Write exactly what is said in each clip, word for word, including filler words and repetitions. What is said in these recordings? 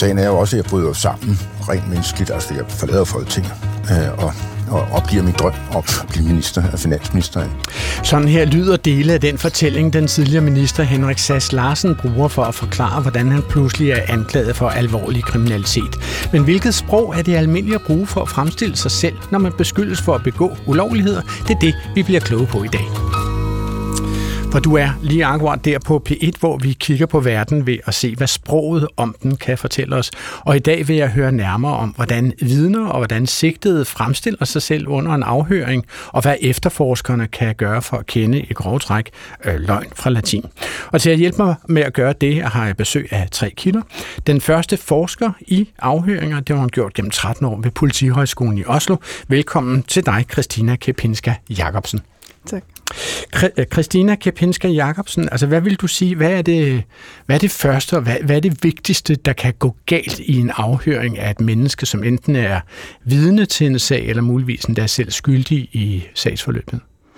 Men sagen er jo også, at jeg bryder sammen rent menneskeligt. Altså, jeg forlader Folketinget øh, og, og opgiver min drøm om at blive minister af finansministeren. Sådan her lyder dele af den fortælling, den tidligere minister Henrik Sass Larsen bruger for at forklare, hvordan han pludselig er anklaget for alvorlig kriminalitet. Men hvilket sprog er det almindelige at bruge for at fremstille sig selv, når man beskyldes for at begå ulovligheder? Det er det, vi bliver kloge på i dag. For du er lige akkurat der på P et, hvor vi kigger på verden ved at se, hvad sproget om den kan fortælle os. Og i dag vil jeg høre nærmere om, hvordan vidner og hvordan sigtede fremstiller sig selv under en afhøring, og hvad efterforskerne kan gøre for at kende i grove træk øh, løgn fra latin. Og til at hjælpe mig med at gøre det, har jeg besøg af tre kilder. Den første forsker i afhøringer, det har hun gjort gennem tretten år ved Politihøjskolen i Oslo. Velkommen til dig, Christina Kepinska Jacobsen. Tak. Christina Kepinska Jacobsen, altså hvad vil du sige, hvad er det, hvad er det første, og hvad, hvad er det vigtigste, der kan gå galt i en afhøring af et menneske, som enten er vidne til en sag, eller muligvis endda selv skyldig i sagsforløbet?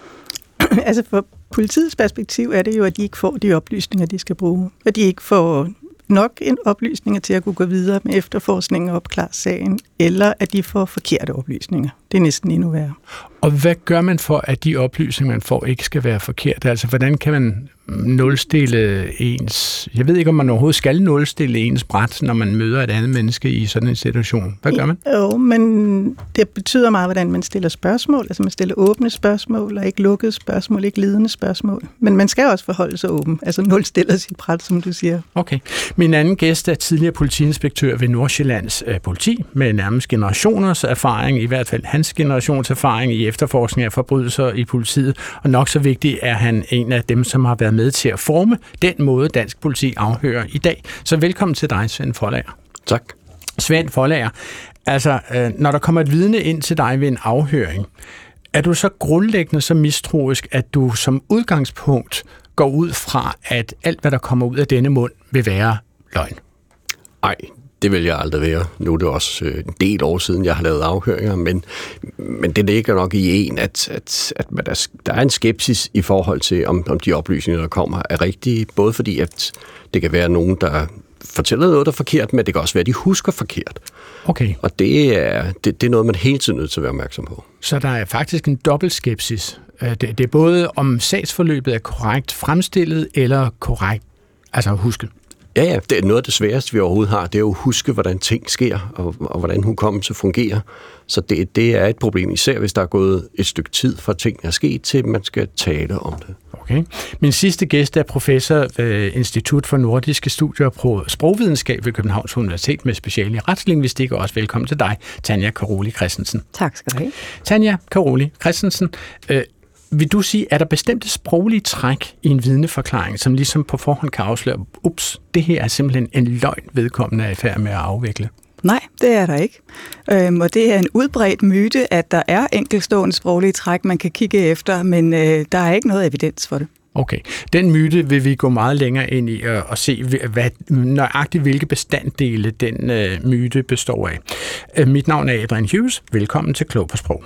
Altså for politiets perspektiv er det jo, at de ikke får de oplysninger, de skal bruge. At de ikke får nok en oplysninger til at kunne gå videre med efterforskningen og opklare sagen, eller at de får forkerte oplysninger. Det er næsten endnu værre. Og hvad gør man for, at de oplysninger, man får, ikke skal være forkerte? Altså, hvordan kan man nulstille ens... Jeg ved ikke, om man overhovedet skal nulstille ens bræt, når man møder et andet menneske i sådan en situation. Hvad gør man? Jo, men det betyder meget, hvordan man stiller spørgsmål. Altså, man stiller åbne spørgsmål, og ikke lukkede spørgsmål, ikke ledende spørgsmål. Men man skal også forholde sig åben. Altså, nulstiller sit bræt, som du siger. Okay. Min anden gæst er tidligere politiinspektør ved Nordsjællands øh, politi, med nærmest generationers erfaring, i hvert fald hans generations erfaring i efterforskning af forbrydelser i politiet, og nok så vigtigt er han en af dem, som har været med til at forme den måde, dansk politi afhører i dag. Så velkommen til dig, Svend Forlager. Tak. Svend Forlager, altså når der kommer et vidne ind til dig ved en afhøring, er du så grundlæggende så mistroisk, at du som udgangspunkt går ud fra, at alt, hvad der kommer ud af denne mund, vil være løgn? Nej, det vil jeg aldrig være. Nu er det også en del år siden, jeg har lavet afhøringer, men, men det ligger nok i en, at, at, at der, der er en skepsis i forhold til, om, om de oplysninger, der kommer, er rigtige. Både fordi, at det kan være nogen, der fortæller noget, der er forkert, men det kan også være, at de husker forkert. Okay. Og det er, det, det er noget, man hele tiden er nødt til at være opmærksom på. Så der er faktisk en dobbelt skepsis. Det, det er både, om sagsforløbet er korrekt fremstillet, eller korrekt, altså huske. Ja, ja, det er noget af det sværeste, vi overhovedet har, det er jo at huske, hvordan ting sker, og, og hvordan hukommelsen fungerer. Så det, det er et problem, især hvis der er gået et stykke tid fra ting er sket, til man skal tale om det. Okay. Min sidste gæst er professor ved Institut for Nordiske Studier og Sprogvidenskab ved Københavns Universitet med speciale i retslingvistik, og også velkommen til dig, Tanja Karoli Christensen. Tak skal du have. Tanja Karoli Christensen, øh, vil du sige, er der bestemte sproglige træk i en vidneforklaring, som ligesom på forhånd kan afsløre, ups, det her er simpelthen en løgn, vedkommende er i færd med at afvikle? Nej, det er der ikke. Øhm, og det er en udbredt myte, at der er enkeltstående sproglige træk, man kan kigge efter, men øh, der er ikke noget evidens for det. Okay. Den myte vil vi gå meget længere ind i og, og se, hvad, nøjagtigt hvilke bestanddele den øh, myte består af. Øh, mit navn er Adrian Hughes. Velkommen til Klog på Sprog.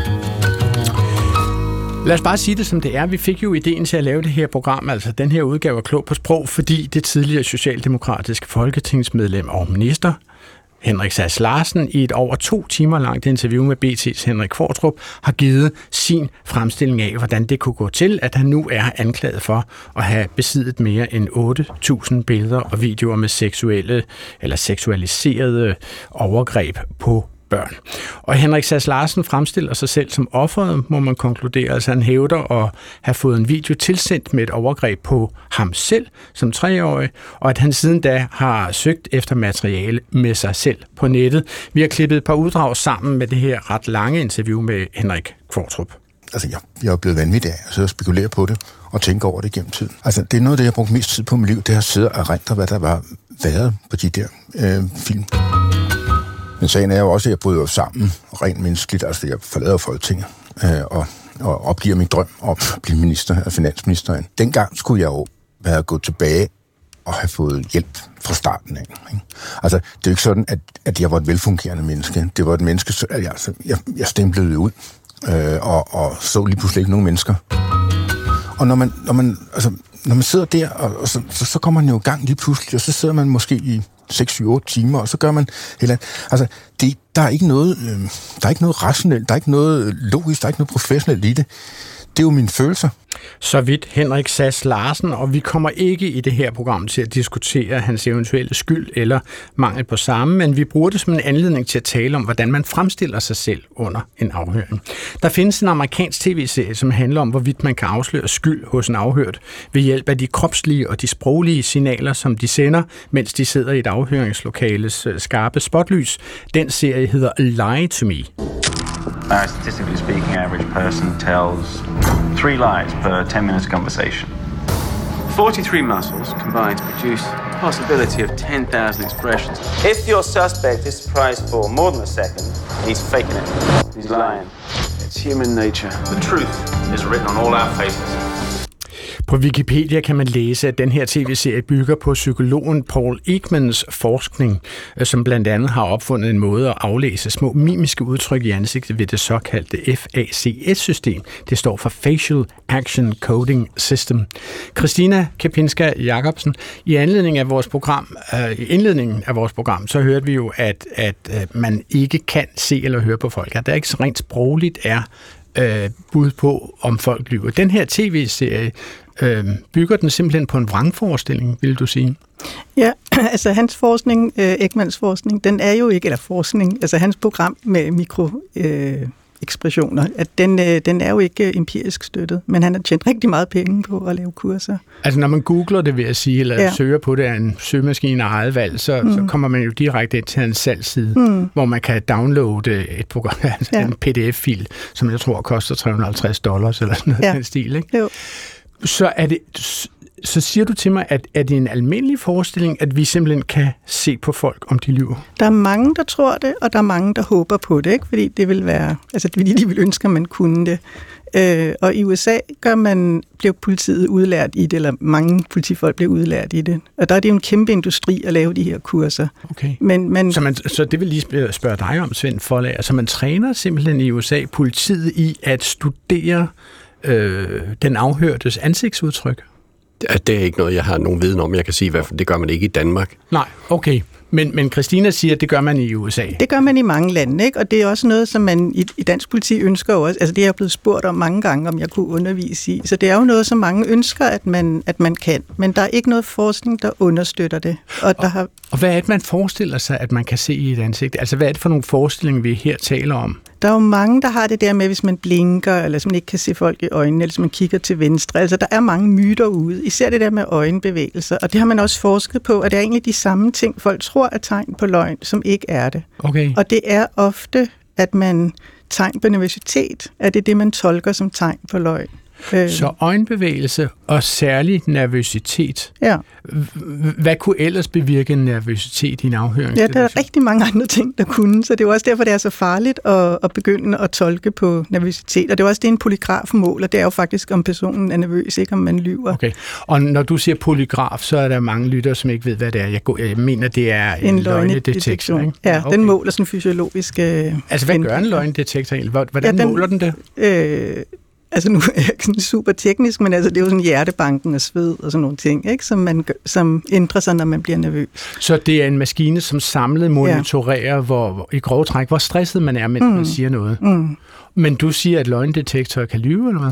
Lad os bare sige det, som det er. Vi fik jo ideen til at lave det her program, altså den her udgave af Klog på Sprog, fordi det tidligere socialdemokratiske folketingsmedlem og minister, Henrik Sass Larsen, i et over to timer langt interview med B T's Henrik Qvortrup, har givet sin fremstilling af, hvordan det kunne gå til, at han nu er anklaget for at have besiddet mere end otte tusind billeder og videoer med seksuelle eller seksualiserede overgreb på børn. Og Henrik Sass Larsen fremstiller sig selv som offeret, må man konkludere. Altså han hævder at have fået en video tilsendt med et overgreb på ham selv som treårig, og at han siden da har søgt efter materiale med sig selv på nettet. Vi har klippet et par uddrag sammen med det her ret lange interview med Henrik Qvortrup. Altså, jeg, jeg er blevet vanvittig af at sidde og spekulere på det og tænke over det gennem tiden. Altså, det er noget af det, jeg har brugt mest tid på i mit liv, det har siddet og erindre, hvad der var været på de der øh, film. Men sagen er jo også, at jeg bryder sammen rent menneskeligt. Altså, jeg forlader Folketinget øh, og, og opgiver min drøm om at blive minister af finansministeren. Dengang skulle jeg jo være gået tilbage og have fået hjælp fra starten af. Ikke? Altså, det er jo ikke sådan, at, at jeg var et velfungerende menneske. Det var et menneske, så jeg, altså, jeg, jeg stemplede ud øh, og, og så lige pludselig ikke nogen mennesker. Og når man, når man, altså, når man sidder der, og, og så, så, så kommer man jo i gang lige pludselig, og så sidder man måske i seks, syv, otte timer, og så gør man eller altså det, der er ikke noget, øh, der er ikke noget rationelt, der er ikke noget logisk, der er ikke noget professionelt i det. Det er jo mine følelser. Så vidt Henrik Sass Larsen, og vi kommer ikke i det her program til at diskutere hans eventuelle skyld eller mangel på samme, men vi bruger det som en anledning til at tale om, hvordan man fremstiller sig selv under en afhøring. Der findes en amerikansk tv-serie, som handler om, hvorvidt man kan afsløre skyld hos en afhørt ved hjælp af de kropslige og de sproglige signaler, som de sender, mens de sidder i et afhøringslokales skarpe spotlys. Den serie hedder Lie to Me. Uh, statistically speaking, average person tells three lies per ten minutes conversation. forty-three muscles combine to produce a possibility of ten thousand expressions. If your suspect is surprised for more than a second, he's faking it. He's lying. It's human nature. The truth is written on all our faces. På Wikipedia kan man læse, at den her tv-serie bygger på psykologen Paul Ekmans forskning, som blandt andet har opfundet en måde at aflæse små mimiske udtryk i ansigtet ved det såkaldte F A C S-system. Det står for Facial Action Coding System. Christina Kempinska-Jacobsen, i anledning af vores program, øh, i indledningen af vores program, så hørte vi jo, at, at øh, man ikke kan se eller høre på folk. At der ikke så rent sprogligt er øh, bud på, om folk lyver. Den her tv-serie øh, bygger den simpelthen på en vrangforestilling, vil du sige? Ja, altså hans forskning, øh, Ekmans forskning, den er jo ikke, eller forskning, altså hans program med mikro... Øh, ekspressioner, at den, øh, den er jo ikke empirisk støttet, men han har tjent rigtig meget penge på at lave kurser. Altså når man googler det, vil jeg sige, eller ja. søger på det af en søgemaskine af eget valg, så, mm. så kommer man jo direkte ind til en salgsside, mm. hvor man kan downloade et program, altså ja. en P D F-fil, som jeg tror koster tre hundrede og halvtreds dollars eller sådan noget ja. den stil, ikke? Jo. Så er det... Så siger du til mig, at er det en almindelig forestilling, at vi simpelthen kan se på folk, om de lyver? Der er mange, der tror det, og der er mange, der håber på det, ikke? Fordi det vil være, altså fordi de vil ønske, at man kunne det. Øh, og i U S A gør man, bliver politiet udlært i det, eller mange politifolk bliver udlært i det. Og der er det jo en kæmpe industri at lave de her kurser. Okay. Men, men, så, man, så det vil lige spørge dig om, Svend Forlager. Altså man træner simpelthen i U S A politiet i at studere øh, den afhørtes ansigtsudtryk? Det er ikke noget, jeg har nogen viden om. Jeg kan sige, i hvert fald, det gør man ikke i Danmark. Nej, okay. Men, men Christina siger, at det gør man i U S A. Det gør man i mange lande, ikke? Og det er også noget, som man i, i dansk politi ønsker også. Altså det er jeg blevet spurgt om mange gange, om jeg kunne undervise i. Så det er jo noget, som mange ønsker, at man, at man kan. Men der er ikke noget forskning, der understøtter det. Og, og, der har... og hvad er det, man forestiller sig, at man kan se i et ansigt? Altså hvad er det for nogle forestillinger, vi her taler om? Der er jo mange, der har det der med, hvis man blinker, eller hvis man ikke kan se folk i øjnene, eller hvis man kigger til venstre. Altså, der er mange myter ude, især det der med øjenbevægelser. Og det har man også forsket på, at det er egentlig de samme ting, folk tror er tegn på løgn, som ikke er det. Okay. Og det er ofte, at man tegn på nervøsitet, at det er det, man tolker som tegn på løgn. Så øjenbevægelse og særlig nervøsitet. Ja. Hvad kunne ellers bevirke en nervøsitet i en afhøring? Ja, der er rigtig mange andre ting, der kunne, så det er jo også derfor, det er så farligt at, at begynde at tolke på nervøsitet. Og det er også det, en polygraf måler. Det er jo faktisk, om personen er nervøs, ikke om man lyver. Okay. Og når du siger polygraf, så er der mange lyttere, som ikke ved, hvad det er. Jeg, går, jeg mener, det er en, en løgnedetektor. Ikke? Ja, okay. Den måler sådan fysiologisk... Altså, hvad gør en løgnedetektor egentlig? Hvordan ja, den, måler den det? Øh, Altså nu er jeg ikke sådan super teknisk, men altså det er jo sådan hjertebanken og sved og sådan nogle ting, ikke? Som, man, som ændrer sig, når man bliver nervøs. Så det er en maskine, som samlet monitorerer, ja. hvor, hvor, i grove træk, hvor stresset man er, mens mm. man siger noget. Mm. Men du siger, at løgndetektorer kan lyve, eller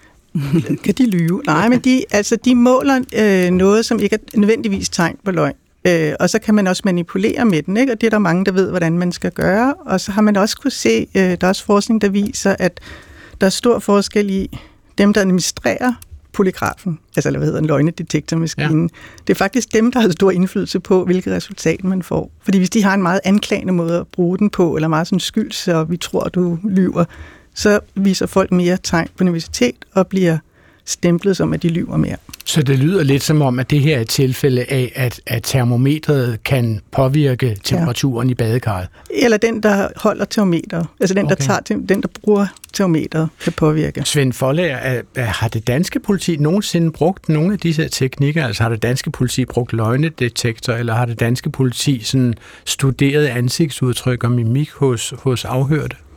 hvad? Kan de lyve? Nej, men de, altså, de måler øh, noget, som ikke er nødvendigvis tegn på løgn. Øh, og så kan man også manipulere med den, ikke? Og det er der mange, der ved, hvordan man skal gøre. Og så har man også kunne se, øh, der er også forskning, der viser, at der er stor forskel i dem, der administrerer polygrafen, altså eller hvad hedder en løgnedetektormaskinen. Ja. Det er faktisk dem, der har stor indflydelse på, hvilket resultat man får. Fordi hvis de har en meget anklagende måde at bruge den på, eller meget sådan skyld, så vi tror, du lyver, så viser folk mere tegn på nervøsitet og bliver stemplet som, at de lyver mere. Så det lyder lidt som om, at det her er et tilfælde af, at, at termometret kan påvirke temperaturen ja. i badekarret? Eller den, der holder termometeret. Altså den, okay. der, tager, den, der bruger termometeret, kan påvirke. Svend Forlager, har det danske politi nogensinde brugt nogle af disse teknikker? Altså har det danske politi brugt løgnedetektor, eller har det danske politi sådan studeret ansigtsudtryk og mimik hos, hos afhørte?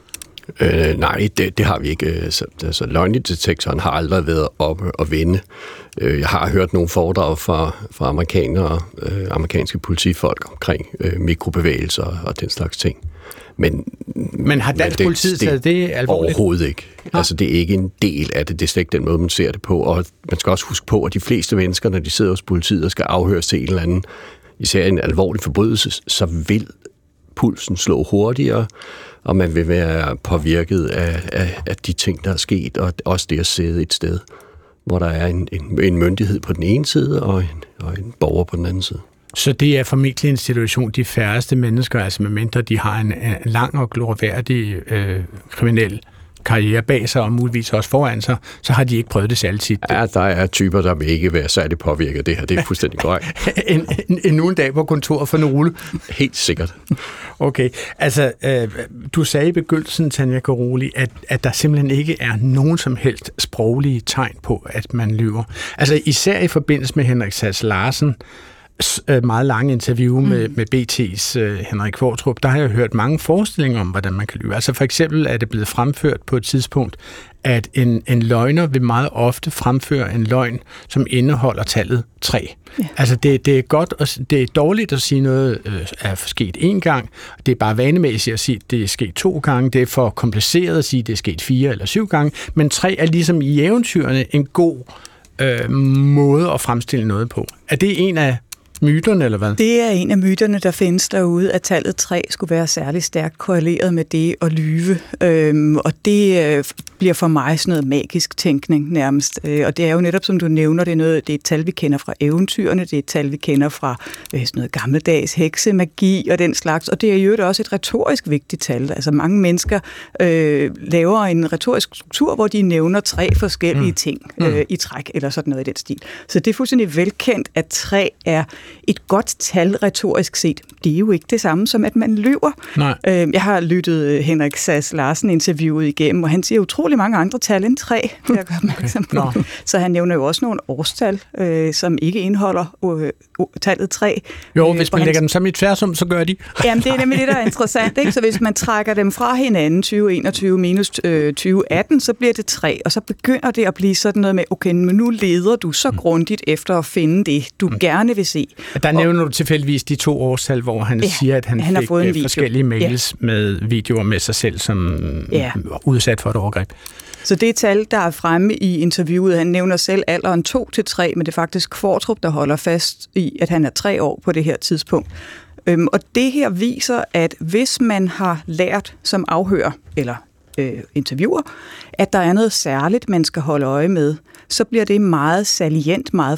Øh, nej, det, det har vi ikke. Så, altså, løgnedetektoren har aldrig været oppe og vende. Jeg har hørt nogle foredrag fra, fra amerikanere, øh, amerikanske politifolk omkring øh, mikrobevægelser og den slags ting. Men, men har dansk politi taget det alvorligt? Overhovedet ikke. Ja. Altså, det er ikke en del af det. Det er slet ikke den måde, man ser det på. Og man skal også huske på, at de fleste mennesker, når de sidder hos politiet og skal afhøres til en eller anden, især en alvorlig forbrydelse, så vil pulsen slå hurtigere, og man vil være påvirket af, af, af de ting, der er sket, og også det at sidde et sted, hvor der er en, en, en myndighed på den ene side, og en, og en borger på den anden side. Så det er formentlig en situation, de færreste mennesker, altså medmindre de har en, en lang og glorværdig øh, kriminel karriere bag sig, og muligvis også foran sig, så har de ikke prøvet det særligt tit. Ja, der er typer, der vil ikke være særlig påvirket af det her. Det er fuldstændig korrekt. en, en, en ugen dag på kontoret for nogle. Helt sikkert. Okay, altså, øh, du sagde i begyndelsen, Tanja Karoli, at, at der simpelthen ikke er nogen som helst sproglige tegn på, at man lyver. Altså, især i forbindelse med Henrik Sass Larsen, meget lange interview med, mm. med B T's uh, Henrik Qvortrup, der har jeg hørt mange forestillinger om, hvordan man kan lyve. Altså for eksempel er det blevet fremført på et tidspunkt, at en, en løgner vil meget ofte fremføre en løgn, som indeholder tallet tre. Ja. Altså det, det er godt, og det er dårligt at sige noget øh, er sket én gang. Det er bare vanemæssigt at sige, at det er sket to gange. Det er for kompliceret at sige, at det er sket fire eller syv gange. Men tre er ligesom i eventyrene en god øh, måde at fremstille noget på. Er det en af myterne, eller hvad? Det er en af myterne, der findes derude, at tallet tre skulle være særlig stærkt korreleret med det at lyve. Øhm, og det øh, bliver for mig sådan noget magisk tænkning nærmest. Øh, og det er jo netop, som du nævner, det er, noget, det er et tal, vi kender fra eventyrene, det er et tal, vi kender fra øh, sådan noget gammeldags heksemagi og den slags. Og det er jo også et retorisk vigtigt tal. Altså mange mennesker øh, laver en retorisk struktur, hvor de nævner tre forskellige mm. ting øh, mm. i træk, eller sådan noget i den stil. Så det er fuldstændig velkendt, at tre er et godt tal retorisk set. Det er jo ikke det samme som, at man lyver. Nej. Jeg har lyttet Henrik Sass Larsen interviewet igennem, og han siger utrolig mange andre tal end tre, vil jeg gøre opmærksom på. Okay. Så han nævner jo også nogle årstal, øh, som ikke indeholder øh, tallet tre. Jo, hvis man han... lægger dem sammen i tværsum, så gør de. Jamen, det er nemlig det, der er interessant. Ikke? Så hvis man trækker dem fra hinanden, tyve enogtyve minus øh, tyve atten, så bliver det tre, og så begynder det at blive sådan noget med, okay, men nu leder du så grundigt efter at finde det, du mm. gerne vil se. Der nævner du tilfældigvis de to årstal, hvor han ja, siger, at han, han fik har forskellige mails ja. med videoer med sig selv, som ja. udsat for et overgreb. Så det tal, der er fremme i interviewet, han nævner selv alderen to til tre, men det er faktisk Qvortrup, der holder fast i, at han er tre år på det her tidspunkt. Øhm, og det her viser, at hvis man har lært som afhører, eller øh, interviewer, at der er noget særligt, man skal holde øje med, så bliver det meget salient, meget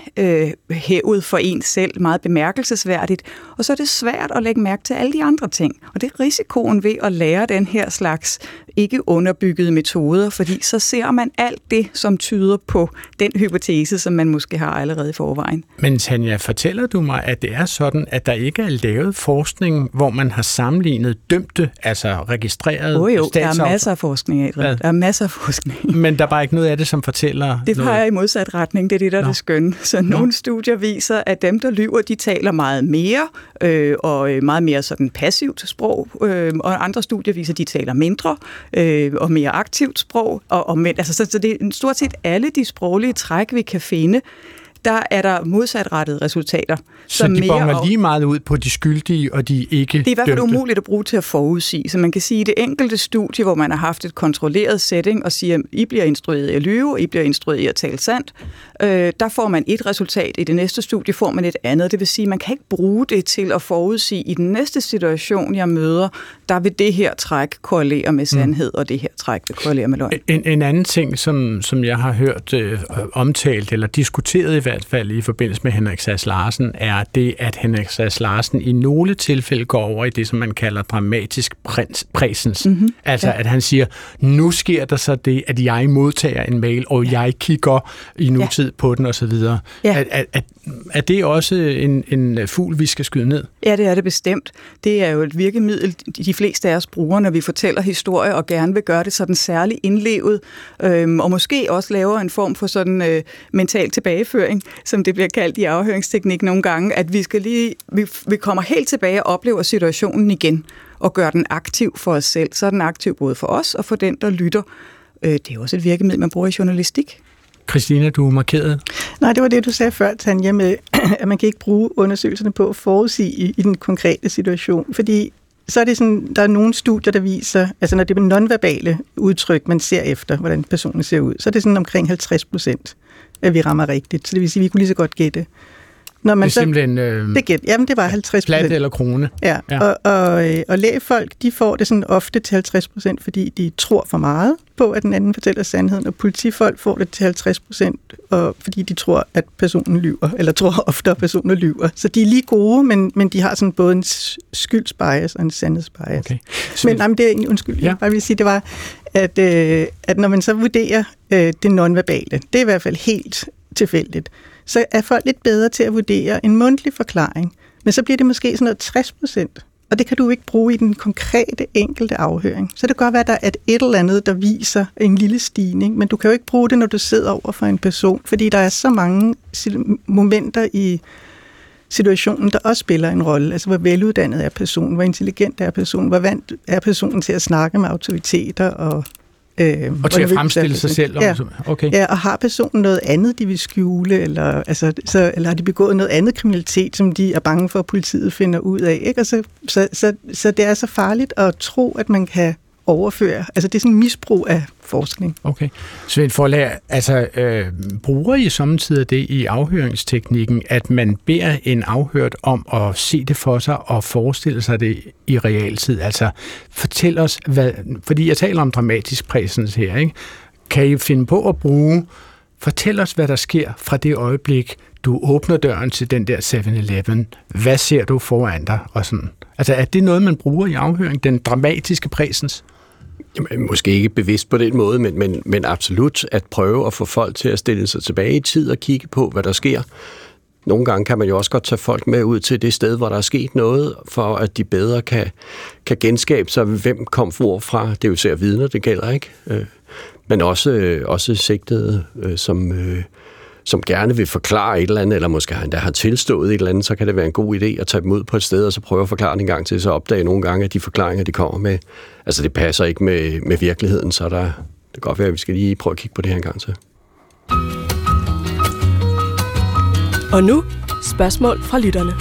fremhævet øh, for en selv, meget bemærkelsesværdigt, og så er det svært at lægge mærke til alle de andre ting. Og det er risikoen ved at lære den her slags ikke underbyggede metoder, fordi så ser man alt det, som tyder på den hypotese, som man måske har allerede i forvejen. Men Tanja, fortæller du mig, at det er sådan, at der ikke er lavet forskning, hvor man har sammenlignet dømte, altså registreret oh jo, statsav... der er masser af forskning af det. Der er masser af forskning. Men der er bare ikke noget af det, som fortæller det noget. peger i modsat retning, det er det, der er det skønne. Så Nå. nogle studier viser, at dem, der lyver, de taler meget mere, øh, og meget mere sådan passivt sprog, øh, og andre studier viser, at de taler mindre, øh, og mere aktivt sprog, og, og men, altså, så, så det er stort set alle de sproglige træk, vi kan finde, der er der modsatrettede resultater. Så de bonger lige meget ud på de skyldige og de ikke Det er i hvert fald dømte. umuligt at bruge til at forudsige. Så man kan sige, at det enkelte studie, hvor man har haft et kontrolleret setting og siger, at I bliver instrueret i at lyve, og I bliver instrueret i at tale sandt, øh, der får man et resultat. I det næste studie får man et andet. Det vil sige, at man kan ikke bruge det til at forudsige, i den næste situation, jeg møder, der vil det her træk korrelere med sandhed, mm. og det her træk vil korrelere med løgn. En, en anden ting, som, som jeg har hørt øh, omtalt eller diskuteret i hvert fald i forbindelse med Henrik Sass Larsen, er det, at Henrik Sass Larsen i nogle tilfælde går over i det, som man kalder dramatisk præsens. Mm-hmm. Altså, ja. at han siger, nu sker der så det, at jeg modtager en mail, og ja. jeg kigger i nutid ja. på den, og så videre. Ja. Er, er, er, er det også en, en fugl, vi skal skyde ned? Ja, det er det bestemt. Det er jo et virkemiddel, de fleste af os bruger, når vi fortæller historier, og gerne vil gøre det sådan særligt indlevet, øhm, og måske også laver en form for sådan øh, mental tilbageføring, som det bliver kaldt i afhøringsteknik nogle gange, at vi skal lige, vi, vi kommer helt tilbage og oplever situationen igen. og gøre den aktiv for os selv. Så er den aktiv både for os og for den, der lytter. Det er også et virkemiddel, man bruger i journalistik. Christina, du markerede. Nej, det var det, du sagde før, Tanja, med, at man kan ikke bruge undersøgelserne på at forudsige i, i den konkrete situation. Fordi så er det sådan, der er nogle studier, der viser, altså når det er nonverbale udtryk, man ser efter, hvordan personen ser ud, så er det sådan omkring halvtreds procent, at vi rammer rigtigt. Så det vil sige, at vi kunne lige så godt gætte. Når man det er så, simpelthen øh, det gæt, jamen det var halvtreds procent. Plat eller krone. Ja, ja. Og, og, og lægefolk, de får det sådan ofte til halvtreds procent, fordi de tror for meget på, at den anden fortæller sandheden, og politifolk får det til halvtreds procent, fordi de tror, at personen lyver, eller tror ofte, at personen lyver. Så de er lige gode, men, men de har sådan både en skyldsbias og en sandhedsbias. Okay. Men nej, men det er egentlig, undskyld, ja. jeg bare vil sige, det var, at, øh, at når man så vurderer øh, det nonverbale, det er i hvert fald helt tilfældigt, så er folk lidt bedre til at vurdere en mundtlig forklaring. Men så bliver det måske sådan noget tres procent, og det kan du ikke bruge i den konkrete enkelte afhøring. Så det kan godt være, at der er et eller andet, der viser en lille stigning, men du kan jo ikke bruge det, når du sidder over for en person, fordi der er så mange momenter i situationen, der også spiller en rolle. Altså, hvor veluddannet er personen, hvor intelligent er personen, hvor vant er personen til at snakke med autoriteter og Øh, og til at fremstille sig selv. Ja. Okay. Ja, og har personen noget andet, de vil skjule, eller, altså, så, eller har de begået noget andet kriminalitet, som de er bange for, at politiet finder ud af. Ikke? Og så, så, så, så det er så farligt at tro, at man kan overføre. Altså det er sådan en misbrug af forskning. Okay. Svend Forlager, altså øh, bruger I samtidig det i afhøringsteknikken, at man beder en afhørt om at se det for sig og forestille sig det i realtid? Altså fortæl os, hvad, fordi jeg taler om dramatisk præsens her, ikke? Kan I finde på at bruge, fortæl os, hvad der sker fra det øjeblik, du åbner døren til den der seven eleven. Hvad ser du foran dig? Og sådan. Altså er det noget, man bruger i afhøring, den dramatiske præsens? Jamen, måske ikke bevidst på den måde, men, men, men absolut at prøve at få folk til at stille sig tilbage i tid og kigge på, hvad der sker. Nogle gange kan man jo også godt tage folk med ud til det sted, hvor der er sket noget, for at de bedre kan, kan genskabe sig, hvem kom hvorfra. Det er jo især vidner, det gælder ikke. Men også, også sigtede, som, som gerne vil forklare et eller andet, eller måske endda har tilstået et eller andet, så kan det være en god idé at tage dem ud på et sted, og så prøve at forklare det en gang til, så opdage nogle gange, at de forklaringer, de kommer med, altså det passer ikke med, med virkeligheden, så der, det kan godt være, at vi skal lige prøve at kigge på det her en gang til. Og nu spørgsmål fra lytterne.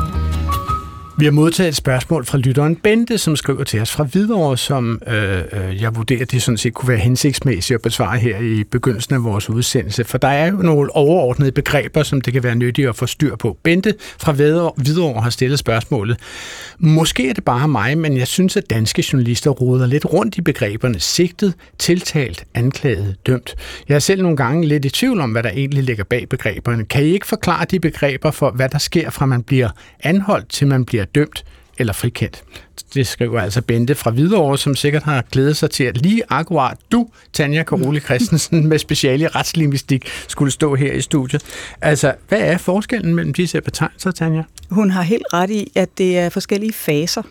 Vi har modtaget et spørgsmål fra lytteren Bente, som skriver til os fra Hvidovre, som øh, øh, jeg vurderer, det sådan set kunne være hensigtsmæssigt at besvare her i begyndelsen af vores udsendelse. For der er jo nogle overordnede begreber, som det kan være nyttigt at få styr på. Bente fra Hvidovre har stillet spørgsmålet. Måske er det bare mig, men jeg synes, at danske journalister roder lidt rundt i begreberne sigtet, tiltalt, anklaget, dømt. Jeg er selv nogle gange lidt i tvivl om, hvad der egentlig ligger bag begreberne. Kan I ikke forklare de begreber for, hvad der sker fra man bliver anholdt til man bliver dømt eller frikendt? Det skriver altså Bente fra Hvidovre, som sikkert har glædet sig til, at lige akkurat du, Tanja Karoli Christensen, med speciale i retslingvistik, skulle stå her i studiet. Altså, hvad er forskellen mellem disse betegnelser, Tanja? Hun har helt ret i, at det er forskellige faser.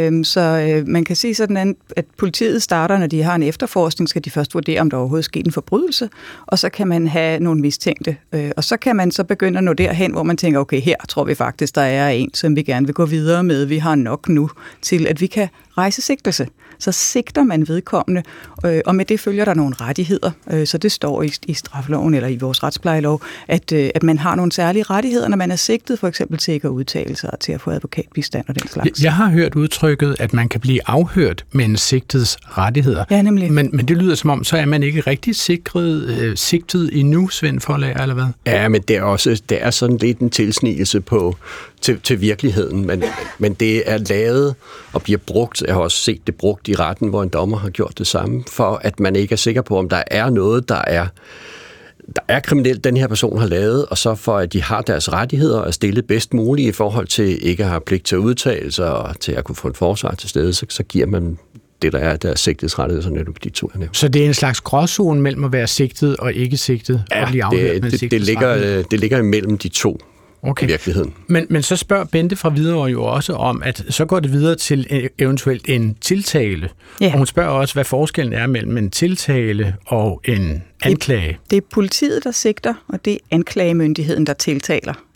Så man kan sige sådan, at politiet starter, når de har en efterforskning, skal de først vurdere, om der overhovedet er sket en forbrydelse, og så kan man have nogle mistænkte. Og så kan man så begynde at nå derhen, hvor man tænker, okay, her tror vi faktisk, der er en, som vi gerne vil gå videre med. Vi har nok nu til, at vi kan rejse sigtelse. Så sigter man vedkommende, øh, og med det følger der nogle rettigheder. Øh, så det står i, i straffeloven eller i vores retsplejelov, at, øh, at man har nogle særlige rettigheder, når man er sigtet, for eksempel til ikke at udtale sig og til at få advokatbistand og den slags. Jeg har hørt udtrykket, at man kan blive afhørt med en sigtets rettigheder. Ja, nemlig. Men, men det lyder som om, så er man ikke rigtig sikret, øh, sigtet endnu, Svend Forlager, eller hvad? Ja, men det er også det er sådan lidt en tilsnigelse på Til, til virkeligheden, men, men det er lavet og bliver brugt, jeg har også set det brugt i retten, hvor en dommer har gjort det samme, for at man ikke er sikker på, om der er noget, der er, der er kriminelt, den her person har lavet, og så for at de har deres rettigheder og stillet bedst muligt i forhold til ikke at have pligt til at udtale sig og til at kunne få en forsvar til stede, så, så giver man det, der er deres sigtetsrettigheder, så netop de to, jeg nævnte. Så det er en slags gråzone mellem at være sigtet og ikke sigtet? Ja, og blive afhørt det, med det, det, ligger, det ligger imellem de to. Okay. I virkeligheden. Men, men så spørger Bente fra Hvidovre jo også om, at så går det videre til eventuelt en tiltale. Ja. Og hun spørger også, hvad forskellen er mellem en tiltale og en anklage. Det, det er politiet, der sigter, og det er anklagemyndigheden, der tiltaler.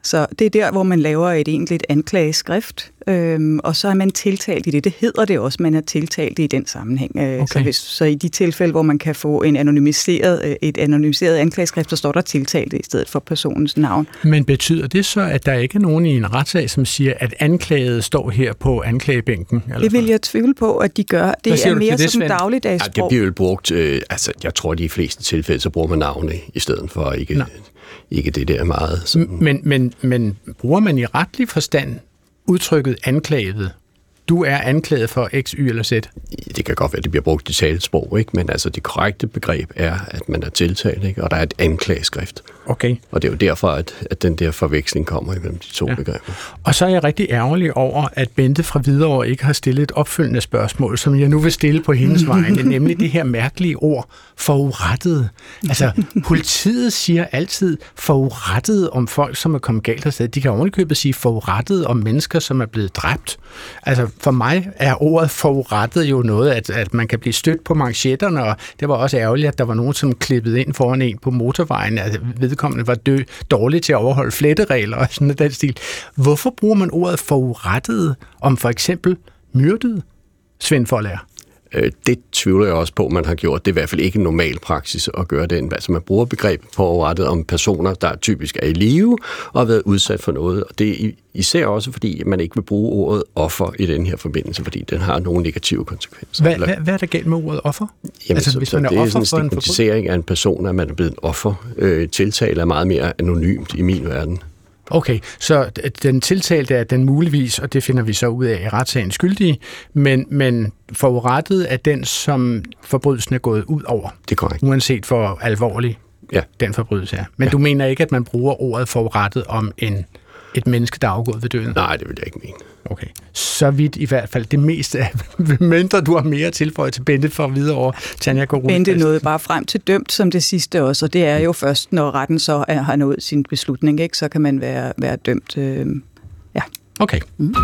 Så det er der, hvor man laver et egentligt anklageskrift, øhm, og så er man tiltalt i det. Det hedder det også, man er tiltalt i den sammenhæng. Øh, okay. så, hvis, så i de tilfælde, hvor man kan få en anonymiseret, et anonymiseret anklageskrift, så står der tiltalt i stedet for personens navn. Men betyder det så, at der ikke er nogen i en retssag, som siger, at anklagede står her på anklagebænken? Eller det vil jeg tvivle på, at de gør. Det er mere som dagligdags sprog. Ja, det bliver jo brugt, øh, altså jeg tror, at i de fleste tilfælde, så bruger man navne i stedet for ikke... Nej. Ikke det der meget. Sådan. Men, men, men bruger man i retlig forstand udtrykket anklaget? Du er anklaget for X, Y eller Z? Det kan godt være, at det bliver brugt i talesprog, ikke? Men altså det korrekte begreb er, at man er tiltalt, ikke? Og der er et anklageskrift. Okay. Og det er jo derfor, at, at den der forveksling kommer imellem de to ja. begreber. Og så er jeg rigtig ærgerlig over, at Bente fra Hvidovre ikke har stillet et opfølgende spørgsmål, som jeg nu vil stille på hendes vegne, nemlig det her mærkelige ord, forurettet. Altså, politiet siger altid forurettet om folk, som er kommet galt afsted. De kan ovenikøbet sige forurettet om mennesker, som er blevet dræbt. Altså, for mig er ordet forurettet jo noget, at, at man kan blive stødt på manchetterne, og det var også ærgerligt, at der var nogen, som klippede ind foran en på motorvejen, at vedkommende var dø, dårlig til at overholde fletteregler og sådan den stil. Hvorfor bruger man ordet forurettet om for eksempel myrdede Svend Forlager? Det tvivler jeg også på, man har gjort. Det er i hvert fald ikke en normal praksis at gøre det. Altså man bruger begrebet forurettet om personer, der typisk er i live og har været udsat for noget. Og det er især også, fordi man ikke vil bruge ordet offer i den her forbindelse, fordi den har nogle negative konsekvenser. Hvad, hvad, hvad er der galt med ordet offer? Jamen, altså, så, hvis man er det er sådan en stigmatisering af en person, at man er blevet en offer. Øh, tiltale er meget mere anonymt i min verden. Okay, så den tiltalte er den muligvis, og det finder vi så ud af i retssagen skyldige, men, men forurettet er den, som forbrydelsen er gået ud over. Det er korrekt. Uanset hvor alvorlig ja. den forbrydelse er. Men ja. du mener ikke, at man bruger ordet forurettet om en, et menneske, der er afgået ved døden? Nej, det vil jeg ikke mene. Okay, så vidt i hvert fald det meste af, mindre du har mere tilføjet til Bente for at vide over Tanja Korulle. Bente nåede bare frem til dømt som det sidste også, og det er jo først, når retten så er, har nået sin beslutning, ikke? Så kan man være, være dømt. Øh, ja. Okay. Mm.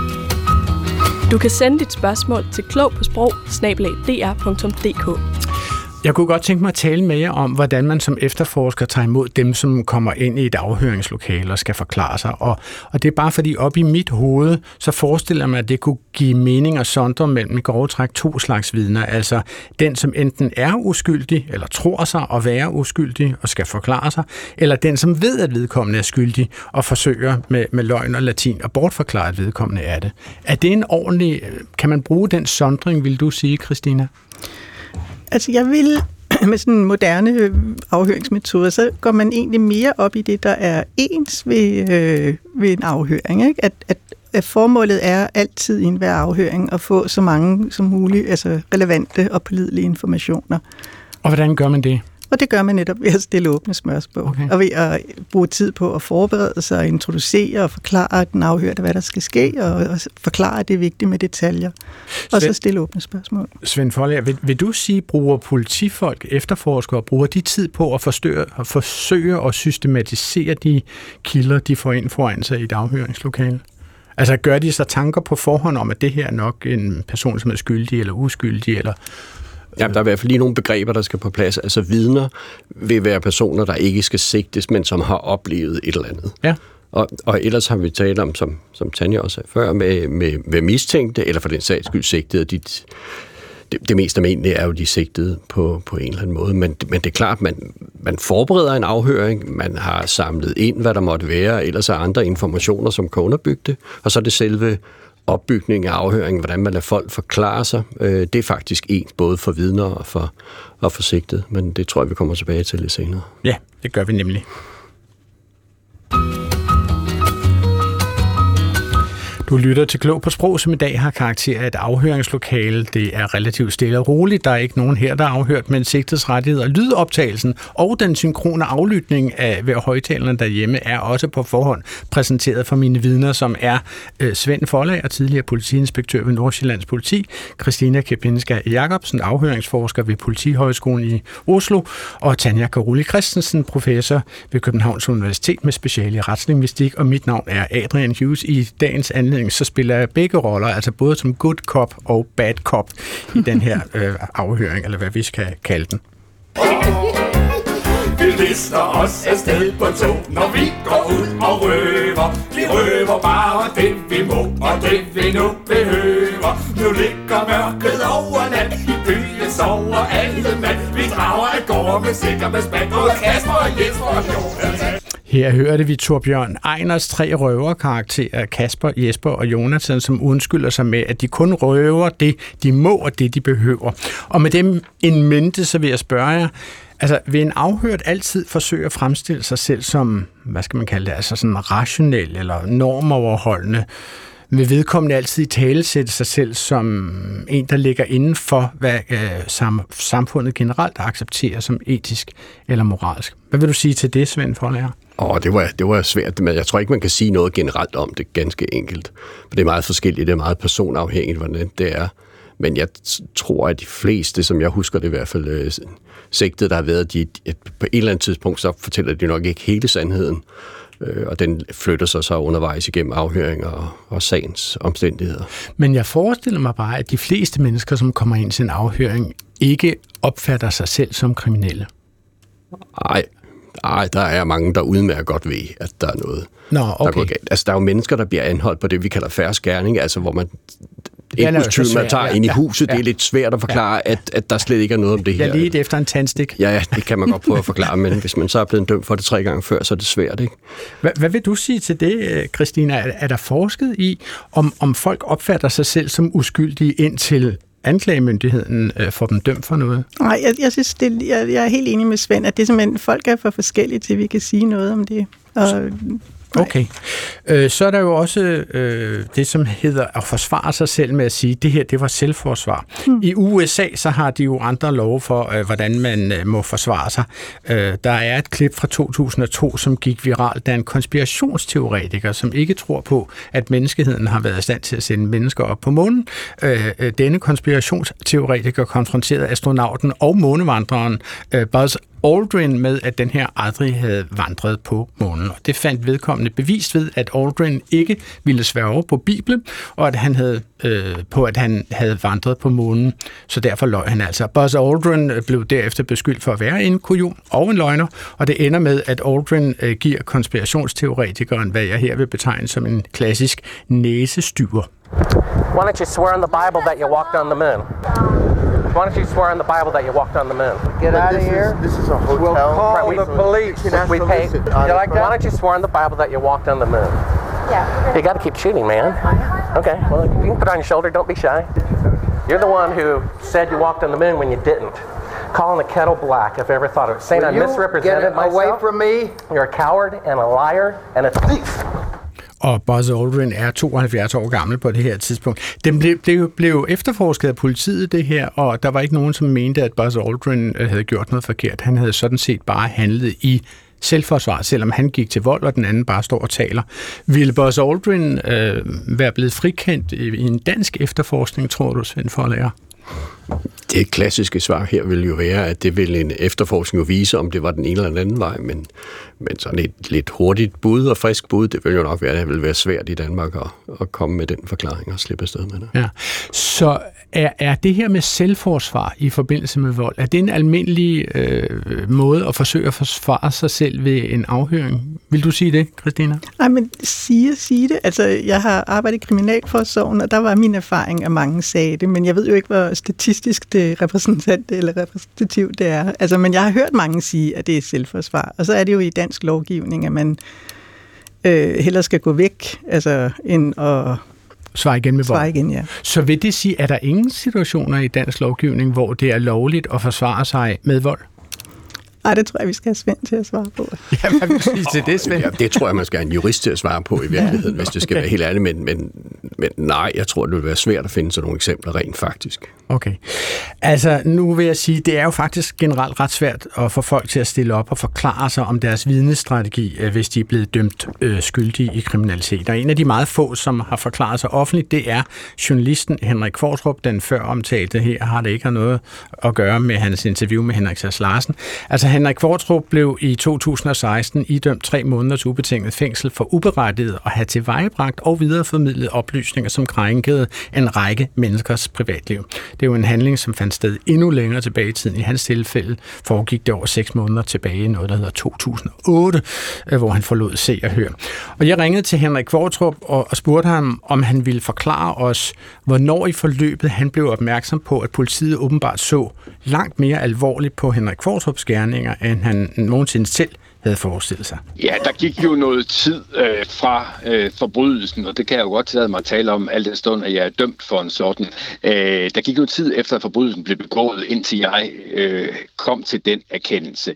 Du kan sende dit spørgsmål til klog på sprog snabel-a d r punktum d k. Jeg kunne godt tænke mig at tale med jer om, hvordan man som efterforsker tager imod dem, som kommer ind i et afhøringslokale og skal forklare sig. Og, og det er bare fordi, op i mit hoved, så forestiller jeg mig, at det kunne give mening at sondre mellem i grove træk to slags vidner. Altså den, som enten er uskyldig, eller tror sig at være uskyldig og skal forklare sig, eller den, som ved, at vedkommende er skyldig og forsøger med, med løgn og latin at bortforklare, at vedkommende er det. Er det en ordentlig... Kan man bruge den sondring, vil du sige, Christina? Altså jeg vil, med sådan moderne afhøringsmetoder, så går man egentlig mere op i det, der er ens ved, øh, ved en afhøring. Ikke? At, at, at formålet er altid i enhver afhøring at få så mange som muligt altså relevante og pålidelige informationer. Og hvordan gør man det? Og det gør man netop ved at stille åbne spørgsmål. Okay. Og ved at bruge tid på at forberede sig, introducere og forklare den afhørte, hvad der skal ske, og, og forklare, at det er vigtigt med detaljer. Og Svend, så stille åbne spørgsmål. Svend Forlager, vil, vil du sige, bruger politifolk, efterforskere, bruger de tid på at, forstøre, at forsøge at systematisere de kilder, de får ind foran sig i et afhøringslokale? Altså gør de sig tanker på forhånd om, at det her er nok en person, som er skyldig eller uskyldig, eller... Ja, der er i hvert fald lige nogle begreber, der skal på plads. Altså vidner vil være personer, der ikke skal sigtes, men som har oplevet et eller andet. Ja. Og, og ellers har vi talt om, som, som Tanja også sagde før, med, med, med mistænkte, eller for den sags skyld sigtede. De, det, det mest almindelige er jo de sigtede på, på en eller anden måde. Men, men det er klart, man, man forbereder en afhøring, man har samlet ind, hvad der måtte være, ellers er andre informationer, som kan underbygge det, og så er det selve opbygning af afhøringen, hvordan man lader folk forklare sig. Det er faktisk ens, både for vidner og for, og for sigtet, men det tror jeg, vi kommer tilbage til lidt senere. Ja, det gør vi nemlig. Du lytter til Klog på Sprog, som i dag har karakter af et afhøringslokale. Det er relativt stille og roligt. Der er ikke nogen her, der er afhørt, men sigtets rettigheder, lydoptagelsen og den synkrone aflytning af ved højtalerne derhjemme er også på forhånd præsenteret for mine vidner, som er øh, Svend Forlager, tidligere politiinspektør ved Nordsjællands Politi, Christina Kepinska Jacobsen, afhøringsforsker ved Politihøjskolen i Oslo, og Tanja Korulle Christensen, professor ved Københavns Universitet med speciale i retslingvistik, og mit navn er Adrian Hughes. I dagens anledning så spiller jeg begge roller, altså både som good cop og bad cop i den her øh, afhøring, eller hvad vi skal kalde den. Vi lister os afsted på to, når vi går ud og røver. Vi røver bare det vi må, og det vi nu behøver. Nu ligger mørket over land, i byen sover alle mand. Vi drager af gårde med sikker med spand, og Kasper og Jesper og Jonathan. Her hørte vi Torbjørn Einers tre røverkarakterer, Kasper, Jesper og Jonathan, som undskylder sig med, at de kun røver det, de må og det, de behøver. Og med dem en mente, så vil jeg spørge jer, altså vil en afhørt altid forsøge at fremstille sig selv som, hvad skal man kalde det, altså sådan rationel eller normoverholdende? Vil vedkommende altid i tale sætte sig selv som en, der ligger inden for, hvad øh, sam- samfundet generelt accepterer som etisk eller moralsk? Hvad vil du sige til det, Svend Forlager? Åh, det var, det var svært, men jeg tror ikke, man kan sige noget generelt om det, ganske enkelt. For det er meget forskelligt, det er meget personafhængigt, hvordan det er. Men jeg tror, at de fleste, som jeg husker det i hvert fald, øh, sigtet, der har været, de, at på et eller andet tidspunkt, så fortæller de nok ikke hele sandheden. Øh, og den flytter sig så undervejs igennem afhøringer og, og sagens omstændigheder. Men jeg forestiller mig bare, at de fleste mennesker, som kommer ind til en afhøring, ikke opfatter sig selv som kriminelle. Nej. Ej, der er mange, der udmærker godt ved, at der er noget, Nå, okay. der går galt. Altså, der er jo mennesker, der bliver anholdt på det, vi kalder færdsgerning, altså hvor man indbrudstyv, man tager ja, ind i huset, ja, ja. Det er lidt svært at forklare, ja. at, at der slet ikke er noget om det her. Jeg lige efter en tandstik. Ja, ja, det kan man godt prøve at forklare, men hvis man så er blevet dømt for det tre gange før, så er det svært, ikke? Hvad, hvad vil du sige til det, Christina? Er, er der forsket i, om, om folk opfatter sig selv som uskyldige indtil anklagemyndigheden øh, får dem dømt for noget? Nej, jeg, jeg synes, det, jeg, jeg er helt enig med Svend, at det simpelthen, folk er for forskellige til, at vi kan sige noget om det. Og, okay. Øh, så er der jo også øh, det, som hedder at forsvare sig selv med at sige, at det her, det var selvforsvar. Hmm. I U S A, så har de jo andre love for, øh, hvordan man øh, må forsvare sig. Øh, der er et klip fra to tusind og to, som gik viralt, der er en konspirationsteoretiker, som ikke tror på, at menneskeheden har været i stand til at sende mennesker op på månen. Øh, denne konspirationsteoretiker konfronterede astronauten og månevandreren øh, Buzz Aldrin med, at den her aldrig havde vandret på månen. Og det fandt vedkommende bevist ved, at Aldrin ikke ville sværge på Bibelen, og at han havde øh, på, at han havde vandret på månen. Så derfor løj han altså. Buzz Aldrin blev derefter beskyldt for at være en kujon og en løgner, og det ender med, at Aldrin øh, giver konspirationsteoretikeren, hvad jeg her vil betegne som en klassisk næsestyver. Why don't you swear on the Bible that you walked on the moon? Why don't you swear on the Bible that you walked on the moon? Get out of here. Is, this is a hotel. We'll call right, we, the police. We pay. You like that? Why don't you swear on the Bible that you walked on the moon? Yeah. You got to keep shooting, man. Okay, well, you can put it on your shoulder. Don't be shy. You're the one who said you walked on the moon when you didn't. Calling the kettle black, if I ever thought of it. Saying I misrepresented myself. Away from me. You're a coward and a liar and a thief. Og Buzz Aldrin er tooghalvfjerds år gammel på det her tidspunkt. Den blev, blev, blev efterforsket af politiet, det her, og der var ikke nogen, som mente, at Buzz Aldrin havde gjort noget forkert. Han havde sådan set bare handlet i selvforsvar, selvom han gik til vold, og den anden bare står og taler. Ville Buzz Aldrin øh, være blevet frikendt i, i en dansk efterforskning, tror du, Svend Forlager? Det klassiske svar her vil jo være, at det vil en efterforskning jo vise, om det var den ene eller den anden vej, men, men sådan et lidt hurtigt bud og frisk bud, det vil jo nok være, det vil være svært i Danmark at, at komme med den forklaring og slippe afsted med det. Ja. Så er, er det her med selvforsvar i forbindelse med vold, er det en almindelig øh, måde at forsøge at forsvare sig selv ved en afhøring? Vil du sige det, Christina? Nej, men sige, sige det. Altså, jeg har arbejdet i kriminalforsorgen, og der var min erfaring, at mange sagde det, men jeg ved jo ikke, hvor statistisk det repræsentant eller repræsentativt det er. Altså, men jeg har hørt mange sige, at det er selvforsvar, og så er det jo i dansk lovgivning, at man øh, hellere skal gå væk, altså, end at svare igen med vold. Svare igen, ja. Så vil det sige, at der ingen situationer i dansk lovgivning, hvor det er lovligt at forsvare sig med vold? Nej, det tror jeg, vi skal have Svend til at svare på. Ja, hvad vil du sige til det, Svend? Ja, det tror jeg, man skal have en jurist til at svare på i virkeligheden, ja. Hvis det skal okay. være helt ærligt. Men, men, men nej, jeg tror, det vil være svært at finde sådan nogle eksempler rent faktisk. Okay. Altså, nu vil jeg sige, det er jo faktisk generelt ret svært at få folk til at stille op og forklare sig om deres vidnestrategi, hvis de er blevet dømt øh, skyldige i kriminalitet. Og en af de meget få, som har forklaret sig offentligt, det er journalisten Henrik Qvortrup. Den før omtalte her har det ikke noget at gøre med hans interview med Henrik Sass Larsen. Altså, Henrik Qvortrup blev i to tusind og seksten idømt tre måneders ubetinget fængsel for uberettiget at have tilvejebragt og videreformidlet oplysninger, som krænkede en række menneskers privatliv. Det er jo en handling, som fandt sted endnu længere tilbage i tiden. I hans tilfælde foregik det over seks måneder tilbage i noget, der hedder to tusind og otte, hvor han forlod Se og Hør. Og jeg ringede til Henrik Qvortrup og, og spurgte ham, om han ville forklare os, hvornår i forløbet han blev opmærksom på, at politiet åbenbart så langt mere alvorligt på Henrik Qvortrups gerninger, end han nogensinde selv havde forestillet sig. Ja, der gik jo noget tid øh, fra øh, forbrydelsen, og det kan jeg jo godt tillade mig at tale om, al den stund, at jeg er dømt for en sådan. Øh, der gik jo tid efter, at forbrydelsen blev begået, indtil jeg øh, kom til den erkendelse.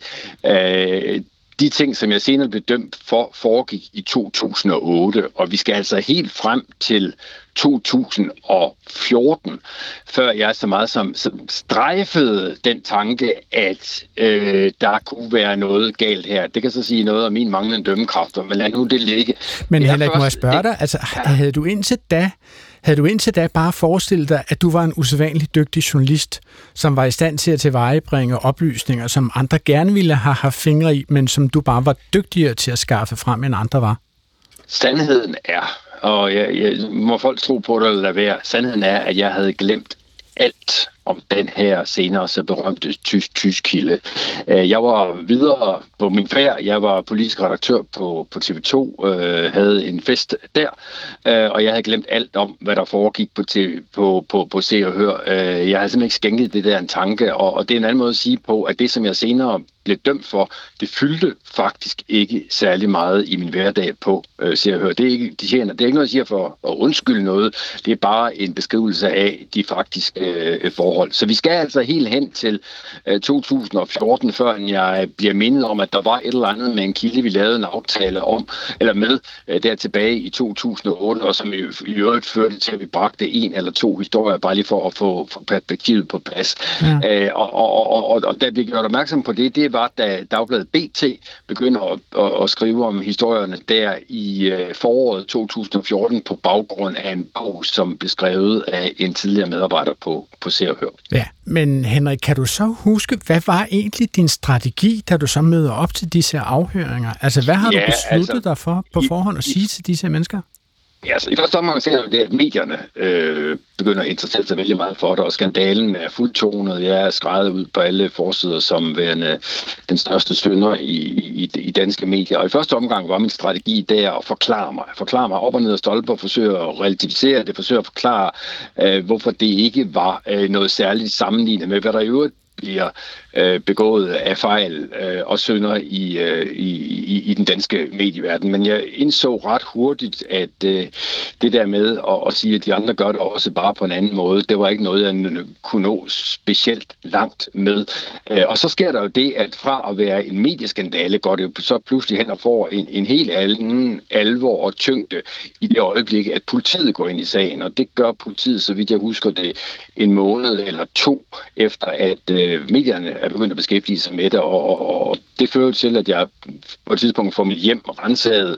Øh, De ting, som jeg senere blev dømt for, foregik i to tusind og otte, og vi skal altså helt frem til to tusind og fjorten, før jeg så meget som, som strejfede den tanke, at øh, der kunne være noget galt her. Det kan så sige noget om min manglende dømmekraft, men lad nu det ligge. Men det Henrik, må jeg spørge dig, altså, havde du indtil da Havde du indtil da bare forestillet dig, at du var en usædvanligt dygtig journalist, som var i stand til at tilvejebringe oplysninger, som andre gerne ville have haft fingre i, men som du bare var dygtigere til at skaffe frem, end andre var? Sandheden er, og jeg, jeg må folk tro på det eller lade være, sandheden er, at jeg havde glemt alt om den her senere så berømte tysk kilde. Jeg var videre på min færd. Jeg var politisk redaktør på, på T V to, øh, havde en fest der, øh, og jeg havde glemt alt om, hvad der foregik på, på, på, på Se og Hør. Jeg havde simpelthen ikke skænket det der en tanke, og, og det er en anden måde at sige på, at det, som jeg senere blev dømt for, det fyldte faktisk ikke særlig meget i min hverdag på øh, Se og Hør. Det er ikke, de tjener, det er ikke noget, jeg siger for at undskylde noget. Det er bare en beskrivelse af de faktiske øh, forhold. Så vi skal altså helt hen til øh, to tusind og fjorten, før jeg bliver mindet om, at der var et eller andet med en kilde, vi lavede en aftale om, eller med øh, der tilbage i to tusind og otte, og som i, i øvrigt førte til, at vi bragte en eller to historier, bare lige for at få, få perspektivet på plads. Ja. Øh, og, og, og, og, og da vi gjorde opmærksom på det, det var, da Dagbladet B T begynder at, at, at skrive om historierne der i øh, foråret to tusind og fjorten på baggrund af en bog, som blev skrevet af en tidligere medarbejder på, på Se og Hør. Ja, men Henrik, kan du så huske, hvad var egentlig din strategi, da du så møder op til disse afhøringer? Altså, hvad har ja, du besluttet altså, dig for på forhånd at sige til disse mennesker? Ja, altså i første omgang ser det, at medierne øh, begynder at interessere sig vældig meget for det, og skandalen er fuldtonet. Jeg er skrevet ud på alle forsider som værende den største synder i, i, i danske medier. Og i første omgang var min strategi der at forklare mig. Forklare mig op og ned og stolpe og forsøge at relativisere det, forsøge at forklare, øh, hvorfor det ikke var øh, noget særligt sammenlignet med, hvad der i øvrigt bliver øh, begået af fejl øh, og synder i, øh, i, i, i den danske medieverden. Men jeg indså ret hurtigt, at øh, det der med at, at sige, at de andre gør det også bare på en anden måde, det var ikke noget, jeg kunne nå specielt langt med. Øh, og så sker der jo det, at fra at være en medieskandale, går det jo så pludselig hen og får en, en helt anden alvor og tyngde i det øjeblik, at politiet går ind i sagen. Og det gør politiet, så vidt jeg husker det, en måned eller to efter, at øh, medierne er begyndt at beskæftige sig med det, og, og, og det fører til, at jeg på et tidspunkt får mit hjem renset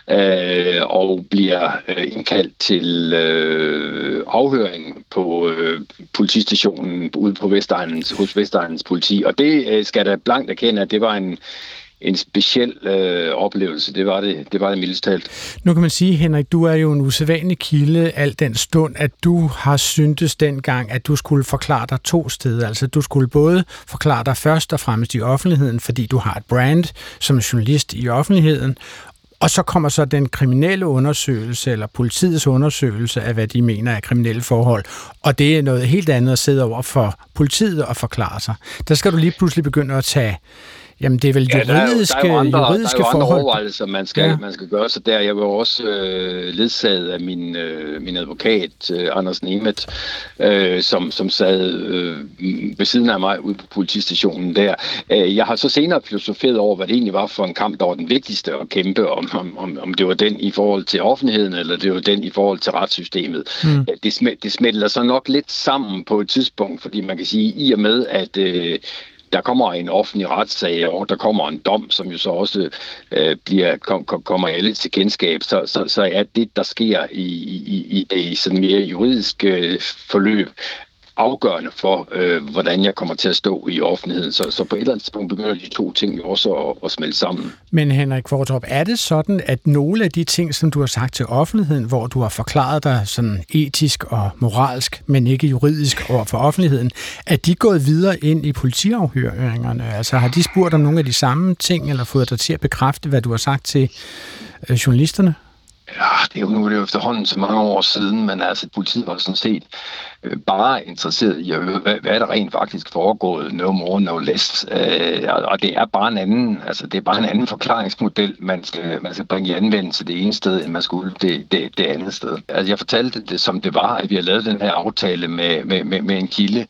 øh, og bliver øh, indkaldt til øh, afhøring på øh, politistationen ude på Vestegnens, hos Vestegnens politi, og det øh, skal da blankt erkende, at det var en en speciel øh, oplevelse. Det var det, det var det mildest talt. Nu kan man sige, Henrik, du er jo en usædvanlig kilde al den stund, at du har syntes dengang, at du skulle forklare dig to steder. Altså, du skulle både forklare dig først og fremmest i offentligheden, fordi du har et brand som journalist i offentligheden, og så kommer så den kriminelle undersøgelse, eller politiets undersøgelse af, hvad de mener er kriminelle forhold. Og det er noget helt andet at sidde over for politiet og forklare sig. Der skal du lige pludselig begynde at tage. Jamen, det er vel juridiske, ja, der er jo, der er jo andre, juridiske der er jo andre forhold. overvejelser, man skal, ja. man skal gøre sig der. Jeg var også øh, ledsaget af min, øh, min advokat, øh, Anders Nemeth, øh, som, som sad øh, ved siden af mig ude på politistationen der. Øh, jeg har så senere filosoferet over, hvad det egentlig var for en kamp, der var den vigtigste at kæmpe, om, om, om, om det var den i forhold til offentligheden, eller det var den i forhold til retssystemet. Mm. Det, sm- det smelter så nok lidt sammen på et tidspunkt, fordi man kan sige, i og med, at øh, der kommer en offentlig retssag, og der kommer en dom, som jo så også øh, bliver, kom, kom, kommer alle til kendskab, så, så, så er det, der sker i, i, i det sådan mere juridiske forløb, afgørende for, øh, hvordan jeg kommer til at stå i offentligheden. Så, så på et eller andet tidspunkt begynder de to ting jo også at, at smelte sammen. Men Henrik Qvortrup, er det sådan, at nogle af de ting, som du har sagt til offentligheden, hvor du har forklaret dig sådan etisk og moralsk, men ikke juridisk over for offentligheden, at de er gået videre ind i politiafhøringerne? Altså har de spurgt om nogle af de samme ting, eller fået dig til at bekræfte, hvad du har sagt til øh, journalisterne? Ja, det er jo nu det er jo efterhånden så mange år siden, men altså politiet var sådan set øh, bare interesseret i at høre, hvad, hvad der rent faktisk foregået, no more, no less. Øh, og det er bare en anden, altså det er bare en anden forklaringsmodel, man skal, man skal bringe i anvendelse det ene sted, end man skulle det, det, det andet sted. Altså jeg fortalte det, som det var, at vi har lavet den her aftale med, med, med, med en kilde,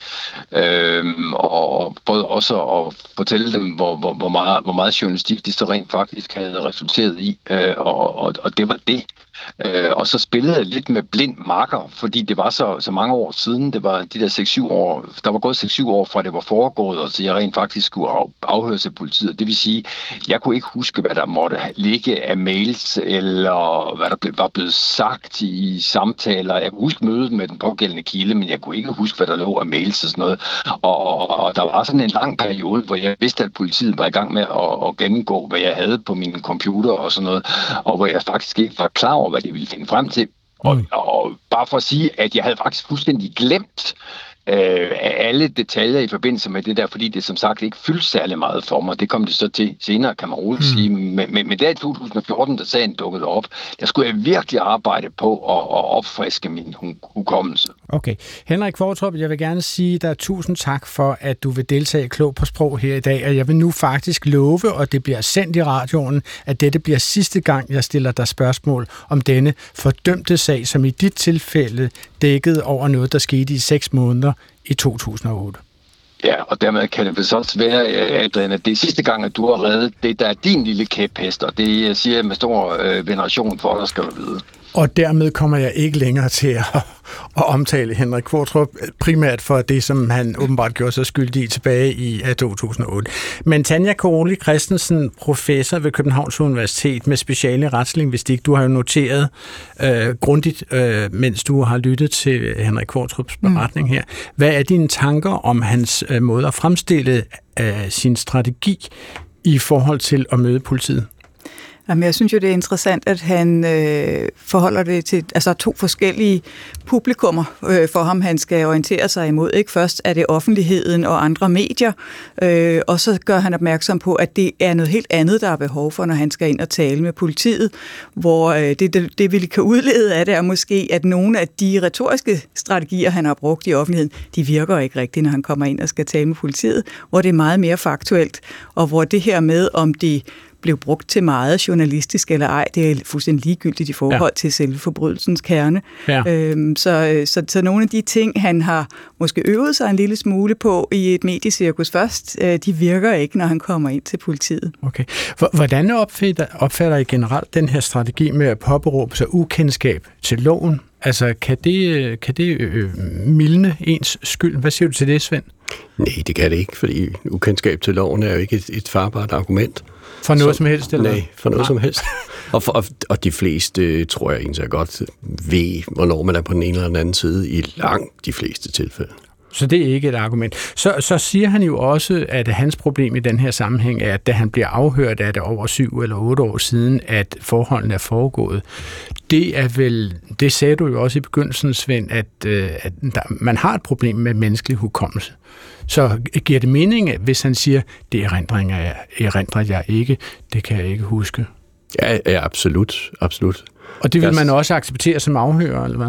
øh, og prøvede også at fortælle dem, hvor, hvor, hvor, meget, hvor meget journalistik de så rent faktisk havde resulteret i, øh, og, og, og det var det. Øh, og så spillede jeg lidt med blind marker, fordi det var så, så mange år siden, det var de der seks syv år, der var gået seks syv år fra det var foregået, og så jeg rent faktisk skulle af, afhøres af politiet. Det vil sige, jeg kunne ikke huske, hvad der måtte ligge af mails, eller hvad der blev, var blevet sagt i samtaler. Jeg kunne huske mødet med den pågældende kilde, men jeg kunne ikke huske, hvad der lå af mails og sådan noget. Og, og, og der var sådan en lang periode, hvor jeg vidste, at politiet var i gang med at, at gennemgå, hvad jeg havde på min computer og sådan noget, og hvor jeg faktisk ikke var klar over, hvad de ville finde frem til. Og, og bare for at sige, at jeg havde faktisk fuldstændig glemt øh, alle detaljer i forbindelse med det der, fordi det som sagt ikke fyldte særlig meget for mig. Det kom det så til senere, kan man roligt mm. sige. Men, men, men der i to tusind og fjorten, da sagen dukkede op, der skulle jeg virkelig arbejde på at, at opfriske min hukommelse. Okay. Henrik Qvortrup, jeg vil gerne sige dig tusind tak for, at du vil deltage i Klog på Sprog her i dag, og jeg vil nu faktisk love, og det bliver sendt i radioen, at dette bliver sidste gang, jeg stiller dig spørgsmål om denne fordømte sag, som i dit tilfælde dækkede over noget, der skete i seks måneder i to tusind og otte. Ja, og dermed kan det så også være, Adrian, at det er sidste gang, at du har reddet det, der er din lille kæphest, og det siger jeg med stor øh, veneration for dig, skal du vide. Og dermed kommer jeg ikke længere til at, at omtale Henrik Qvortrup, primært for det, som han åbenbart gjorde sig skyldig i tilbage i to tusind og otte. Men Tanja Kooli Christensen, professor ved Københavns Universitet med speciale i retslingvistik, du har jo noteret øh, grundigt, øh, mens du har lyttet til Henrik Qvortrups beretning her. Hvad er dine tanker om hans øh, måde at fremstille øh, sin strategi i forhold til at møde politiet? Jamen, jeg synes jo, det er interessant, at han øh, forholder det til altså to forskellige publikummer øh, for ham, han skal orientere sig imod. Ikke? Først er det offentligheden og andre medier, øh, og så gør han opmærksom på, at det er noget helt andet, der er behov for, når han skal ind og tale med politiet, hvor øh, det, det, det, vi kan udlede af det, er måske, at nogle af de retoriske strategier, han har brugt i offentligheden, de virker ikke rigtigt, når han kommer ind og skal tale med politiet, hvor det er meget mere faktuelt, og hvor det her med, om det blev brugt til meget journalistisk eller ej, det er fuldstændig ligegyldigt i forhold ja. til selve forbrydelsens kerne. Ja. Øhm, så, så, så nogle af de ting, han har måske øvet sig en lille smule på i et mediecirkus først, øh, de virker ikke, når han kommer ind til politiet. Okay. Hvordan opfatter, opfatter I generelt den her strategi med at påberåbe sig ukendskab til loven? Altså, kan det, kan det øh, mildne ens skyld? Hvad siger du til det, Svend? Nej, det kan det ikke, fordi ukendskab til loven er jo ikke et, et farbart argument. For noget så, som helst? Eller? Nej, for noget Nej. som helst. Og, for, og, og de fleste, tror jeg egentlig godt, ved, hvornår man er på den ene eller den anden side i langt de fleste tilfælde. Så det er ikke et argument. Så, så siger han jo også, at hans problem i den her sammenhæng er, at da han bliver afhørt, er det over syv eller otte år siden, at forholdene er foregået. Det er vel, det sagde du jo også i begyndelsen, Svend, at, at der, man har et problem med menneskelig hukommelse. Så giver det mening, hvis han siger, det erindringer jeg, erindrer jeg ikke, det kan jeg ikke huske? Ja, ja absolut, absolut. Og det vil man også acceptere som afhører, eller hvad?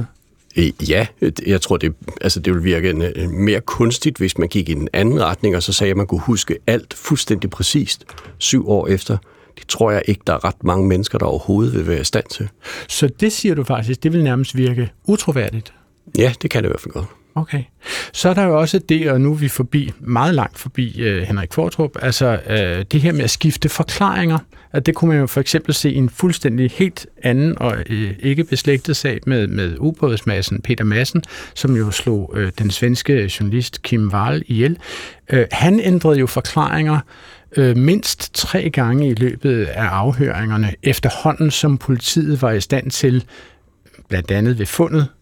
Ja, jeg tror, det, altså det ville virke mere kunstigt, hvis man gik i en anden retning, og så sagde, at man kunne huske alt fuldstændig præcist syv år efter. Det tror jeg ikke, der er ret mange mennesker, der overhovedet vil være i stand til. Så det siger du faktisk, det vil nærmest virke utroværdigt? Ja, det kan det i hvert fald godt. Okay. Så er der jo også det, og nu er vi forbi, meget langt forbi uh, Henrik Qvortrup, altså uh, det her med at skifte forklaringer. At det kunne man jo for eksempel se i en fuldstændig helt anden og uh, ikke beslægtet sag med, med ubådsmassen Peter Madsen, som jo slog uh, den svenske journalist Kim Wall ihjel. Uh, han ændrede jo forklaringer uh, mindst tre gange i løbet af afhøringerne, efterhånden som politiet var i stand til, blandt andet ved fundet,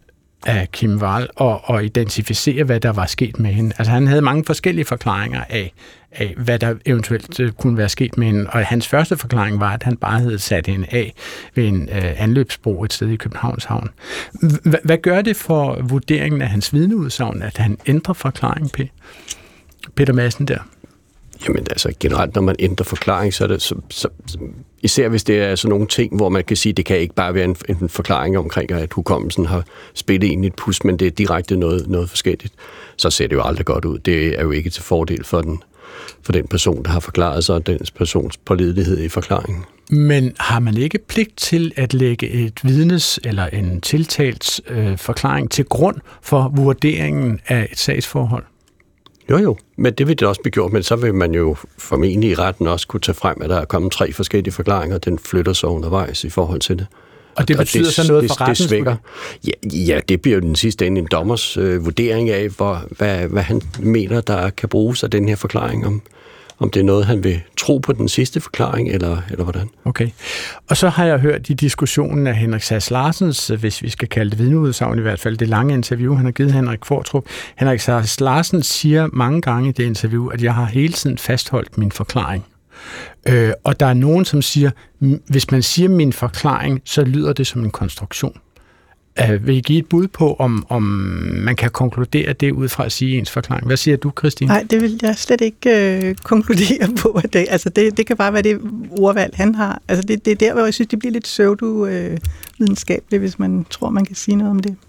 af Kim Wall og, og identificere, hvad der var sket med hende. Altså han havde mange forskellige forklaringer af, af hvad der eventuelt uh, kunne være sket med hende, og hans første forklaring var, at han bare havde sat hende af ved en uh, anløbsbro et sted i Københavns Havn. H- hvad gør det for vurderingen af hans vidneudsagn, at han ændrer forklaring, P? Peter Madsen der? Jamen altså generelt, når man ændrer forklaring, så er det så, så, især hvis det er sådan nogle ting, hvor man kan sige, det kan ikke bare være en, en forklaring omkring, at hukommelsen har spillet ind i et pus, men det er direkte noget, noget forskelligt, så ser det jo aldrig godt ud. Det er jo ikke til fordel for den, for den person, der har forklaret sig, og den persons pålidelighed i forklaringen. Men har man ikke pligt til at lægge et vidnes eller en tiltals øh, forklaring til grund for vurderingen af et sagsforhold? Jo, jo, men det vil det også blive gjort, men så vil man jo formentlig i retten også kunne tage frem, at der er kommet tre forskellige forklaringer, den flytter sig undervejs i forhold til det. Og det betyder og det, så noget for rettens det ja, ja, det bliver jo den sidste ende en dommers øh, vurdering af, hvor, hvad, hvad han mener, der kan bruges af den her forklaring, om, om det er noget, han vil tro på den sidste forklaring, eller, eller hvordan. Okay. Og så har jeg hørt i diskussionen af Henrik Sass Larsens, hvis vi skal kalde det vidneudsagn i hvert fald, det lange interview, han har givet Henrik Qvortrup. Henrik Sass Larsen siger mange gange i det interview, at jeg har hele tiden fastholdt min forklaring. Øh, og der er nogen, som siger, hvis man siger min forklaring, så lyder det som en konstruktion. Uh, vil I give et bud på, om, om man kan konkludere det ud fra at sige ens forklaring? Hvad siger du, Christine? Nej, det vil jeg slet ikke øh, konkludere på. At det, altså det, det kan bare være det ordvalg, han har. Altså det, det er der, hvor jeg synes, det bliver lidt pseudo-videnskabeligt, øh, hvis man tror, man kan sige noget om det.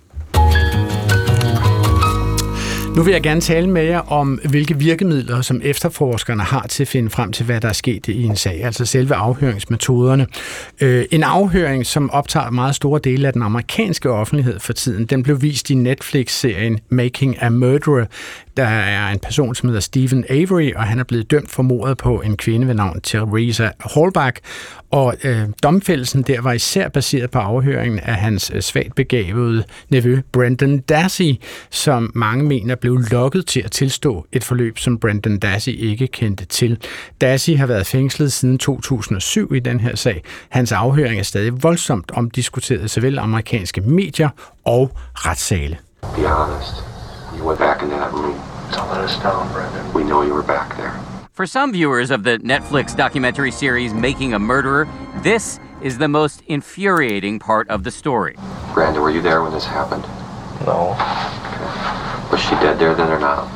Nu vil jeg gerne tale med jer om, hvilke virkemidler, som efterforskerne har til at finde frem til, hvad der er sket i en sag, altså selve afhøringsmetoderne. Øh, en afhøring, som optager meget store dele af den amerikanske offentlighed for tiden, den blev vist i Netflix-serien Making a Murderer. Der er en person, som hedder Stephen Avery, og han er blevet dømt for mordet på en kvinde ved navn Teresa Halbach. Og øh, domfældelsen der var især baseret på afhøringen af hans øh, svagt begavede nevø Brendan Dassey, som mange mener blev lokket til at tilstå et forløb, som Brendan Dassey ikke kendte til. Dassey har været fængslet siden to tusind og syv i den her sag. Hans afhøring er stadig voldsomt omdiskuteret i såvel amerikanske medier og retssale. Be honest. You went back into that room. Don't let us down, Brendan. We know you were back there. For some viewers of the Netflix documentary series Making a Murderer, this is the most infuriating part of the story. Brandon, were you there when this happened? No. Okay. Was she dead there then or not?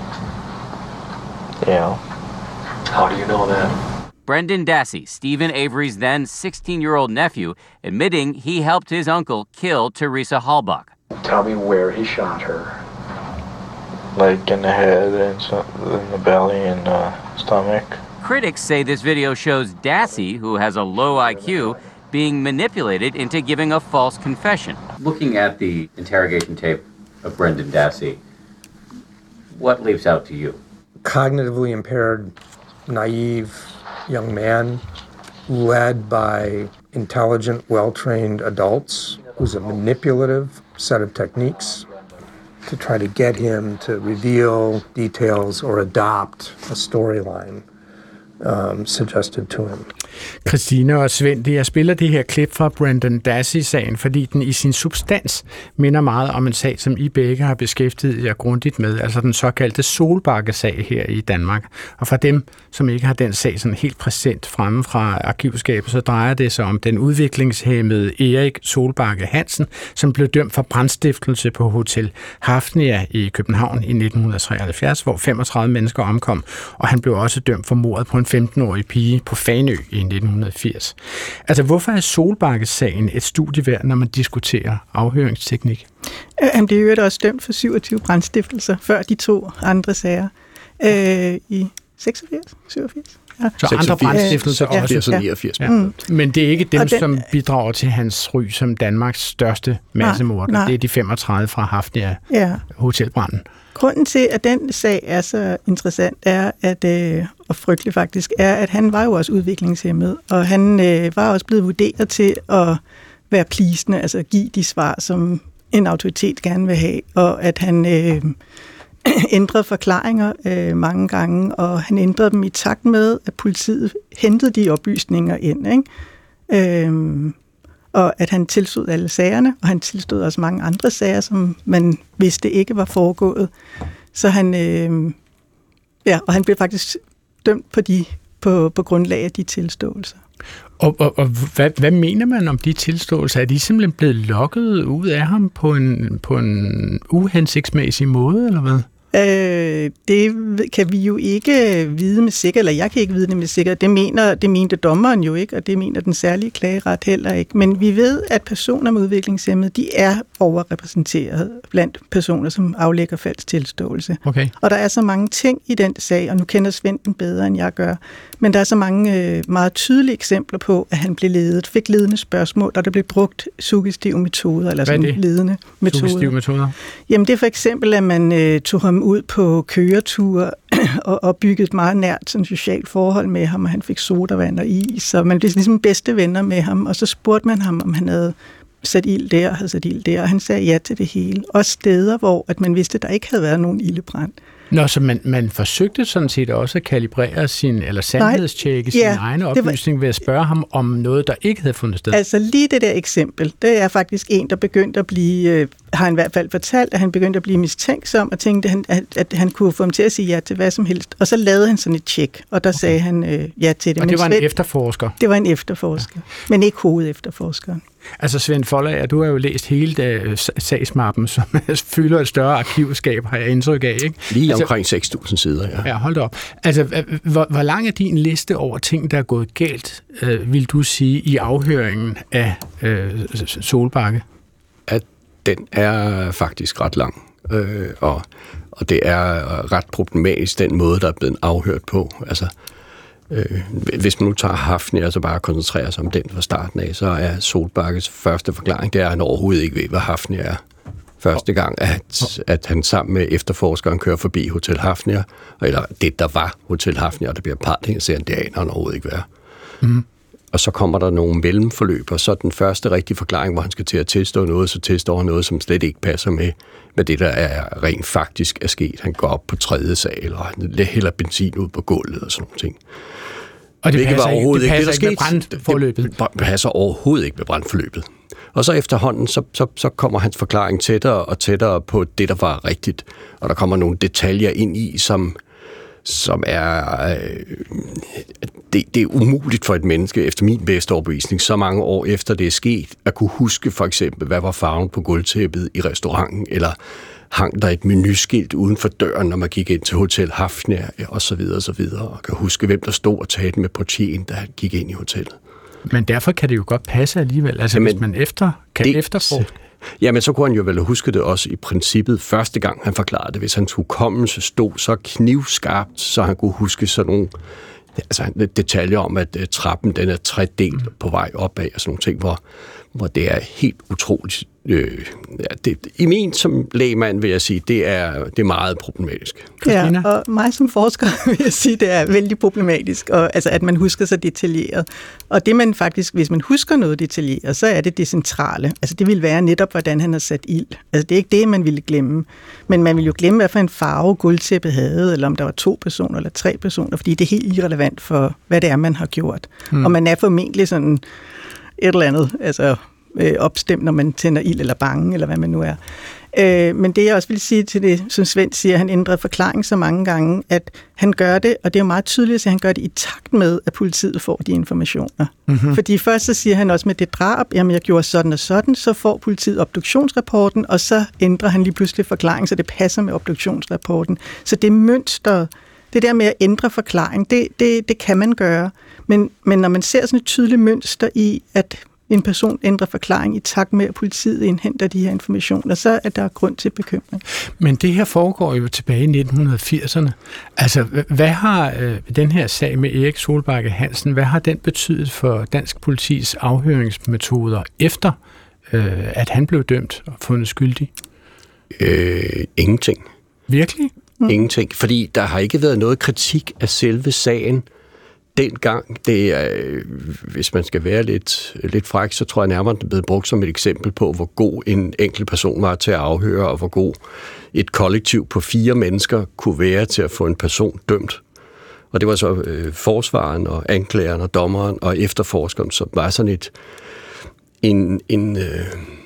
Yeah. How do you know that? Brendan Dassey, Stephen Avery's then sixteen-year-old nephew, admitting he helped his uncle kill Teresa Halbach. Tell me where he shot her. Like in the head and so, in the belly and the stomach. Critics say this video shows Dassey, who has a low I Q, being manipulated into giving a false confession. Looking at the interrogation tape of Brendan Dassey, what leaps out to you? Cognitively impaired, naive young man led by intelligent, well-trained adults who's a manipulative set of techniques to try to get him to reveal details or adopt a storyline um, suggested to him. Christine og Svend, jeg spiller det her klip fra Brendan Dassey-sagen, fordi den i sin substans minder meget om en sag, som I begge har beskæftiget jer grundigt med, altså den såkaldte Solbakke-sag her i Danmark. Og for dem, som ikke har den sag sådan helt præsent fremme fra arkivskabet, så drejer det sig om den udviklingshæmmede Erik Solbakke Hansen, som blev dømt for brandstiftelse på Hotel Hafnia i København i nitten treoghalvfjerds, hvor femogtredive mennesker omkom, og han blev også dømt for mordet på en femten-årig pige på Fanø i nitten firs. Altså, hvorfor er Solbakke-sagen et studie værd, når man diskuterer afhøringsteknik? Han blev jo også dømt for syvogtyve brandstiftelser før de to andre sager øh, i seksogfirs, syvogfirs. Ja. Så andre brandstiftelser ja, også. ja. niogfirs. Ja. Mm. Men det er ikke dem, den, som bidrager til hans ry som Danmarks største massemorder. Det er de femogtredive fra Hafnia ja. Hotelbranden. Grunden til, at den sag er så interessant, er, at, øh, og frygtelig faktisk, er, at han var jo også udviklingshæmmet, og han øh, var også blevet vurderet til at være pleasende, altså give de svar, som en autoritet gerne vil have, og at han øh, ændrede forklaringer øh, mange gange, og han ændrede dem i takt med, at politiet hentede de oplysninger ind, ikke? Øh, og at han tilstod alle sagerne, og han tilstod også mange andre sager, som man vidste ikke var foregået. Så han, øh, ja, og han blev faktisk dømt på, de, på, på grundlag af de tilståelser. Og, og, og hvad, hvad mener man om de tilståelser? Er de simpelthen blevet lokket ud af ham på en, på en uhensigtsmæssig måde, eller hvad? Øh, det kan vi jo ikke vide med sikkerhed, eller jeg kan ikke vide det med sikkerhed. Det, mener, det mente dommeren jo ikke, og det mener den særlige klageret heller ikke. Men vi ved, at personer med udviklingshæmmet, de er overrepræsenteret blandt personer, som aflægger falsk tilståelse. Okay. Og der er så mange ting i den sag, og nu kender Svend den bedre, end jeg gør, men der er så mange øh, meget tydelige eksempler på, at han blev ledet, fik ledende spørgsmål, og der blev brugt suggestive metoder, eller sådan ledende metoder. Suggestive metoder? Jamen det er for eksempel, at man øh, tog ham ud på køreture og, og byggede et meget nært sådan, socialt forhold med ham, og han fik sodavand og is, så man blev ligesom bedste venner med ham, og så spurgte man ham, om han havde sat ild der, havde sat ild der, og han sagde ja til det hele. Også steder, hvor at man vidste, at der ikke havde været nogen ildebrand. Nå, så man, man forsøgte sådan set også at kalibrere sin, eller sandhedstjekke sin ja, egen oplysning var ved at spørge ham om noget, der ikke havde fundet sted. Altså lige det der eksempel, det er faktisk en, der begyndte at blive, øh, har han i hvert fald fortalt, at han begyndte at blive mistænksom, og tænkte, at han, at han kunne få ham til at sige ja til hvad som helst. Og så lavede han sådan et tjek, og der okay. sagde han øh, ja til det. Og Men det var Svend, en efterforsker? Det var en efterforsker, ja. Men ikke hovedefterforskeren. Altså Svend Foldager, du har jo læst hele det, sagsmappen, som fylder et større arkivskab, har jeg indtryk af, ikke? Lige altså, omkring seks tusind sider, ja. Ja, hold da op. Altså, hvor, hvor lang er din liste over ting, der er gået galt, øh, vil du sige, i afhøringen af øh, Solbakke? At den er faktisk ret lang, øh, og, og det er ret problematisk, den måde, der er blevet afhørt på. Altså, Øh, hvis man nu tager Hafnia og så bare koncentrerer sig om den fra starten af, så er Solbakkes første forklaring, det er, at han overhovedet ikke ved, hvad Hafnia er. Første gang, at, at han sammen med efterforskeren kører forbi Hotel Hafnia, eller det, der var Hotel Hafnia, og der bliver parting, så det aner han overhovedet ikke være. Mm. Og så kommer der nogle mellemforløb, og så den første rigtige forklaring, hvor han skal til at tilstå noget, så tilstår han noget, som slet ikke passer med, med det, der er rent faktisk er sket. Han går op på tredje sal, og han hælder benzin ud på gulvet og sådan nogle ting. Og det, det passer, overhovedet ikke, det passer ikke, ikke med brandforløbet? Det, det passer overhovedet ikke med brandforløbet. Og så efterhånden, så, så, så kommer hans forklaring tættere og tættere på det, der var rigtigt. Og der kommer nogle detaljer ind i, som, som er... Øh, det, det er umuligt for et menneske, efter min bedste overbevisning, så mange år efter det er sket, at kunne huske for eksempel, hvad var farven på gulvtæppet i restauranten, eller hang der et menuskilt uden for døren, når man gik ind til Hotel Hafnia, og så videre, og så videre, og kan huske, hvem der stod og talte med portieren, da han gik ind i hotellet. Men derfor kan det jo godt passe alligevel, altså jamen, hvis man efter, kan det, efterforske. Jamen, så kunne han jo vel huske det også i princippet første gang, han forklarede det. Hvis hans hukommelse stod så knivskarpt, så han kunne huske sådan nogle altså, detaljer om, at trappen den er tredelt på vej opad, og sådan nogle ting, hvor, hvor det er helt utroligt. Øh, ja, det, I min som lægmand vil jeg sige, det er, det er meget problematisk. Ja, og mig som forsker vil jeg sige, det er vældig problematisk, og, altså, at man husker så detaljeret. Og det man faktisk, hvis man husker noget detaljeret, så er det det centrale. Altså det vil være netop, hvordan han har sat ild. Altså det er ikke det, man ville glemme. Men man ville jo glemme, hvad for en farve gulvtæppet havde, eller om der var to personer eller tre personer, fordi det er helt irrelevant for, hvad det er, man har gjort. Hmm. Og man er formentlig sådan et eller andet, altså øh, opstemt, når man tænder ild eller bange, eller hvad man nu er. Øh, men det jeg også vil sige til det, som Svend siger, han ændrer forklaring så mange gange, at han gør det, og det er jo meget tydeligt, at han gør det i takt med, at politiet får de informationer. Mm-hmm. Fordi først så siger han også med det drab, jamen jeg gjorde sådan og sådan, så får politiet obduktionsrapporten, og så ændrer han lige pludselig forklaring, så det passer med obduktionsrapporten. Så det mønster, det der med at ændre forklaring, det, det, det kan man gøre. Men, men når man ser sådan et tydeligt mønster i, at en person ændrer forklaring i takt med, at politiet indhenter de her informationer, så er der grund til bekymring. Men det her foregår jo tilbage i nitten firserne. Altså, hvad har øh, den her sag med Erik Solbakke Hansen, hvad har den betydet for dansk politis afhøringsmetoder efter, øh, at han blev dømt og fundet skyldig? Øh, ingenting. Virkelig? Mm. Ingenting, fordi der har ikke været noget kritik af selve sagen dengang. Det er, hvis man skal være lidt, lidt fræk, så tror jeg nærmere, den er blevet brugt som et eksempel på, hvor god en enkelt person var til at afhøre, og hvor god et kollektiv på fire mennesker kunne være til at få en person dømt. Og det var så øh, forsvaren og anklageren og dommeren og efterforskeren, som var sådan et, en, en, øh,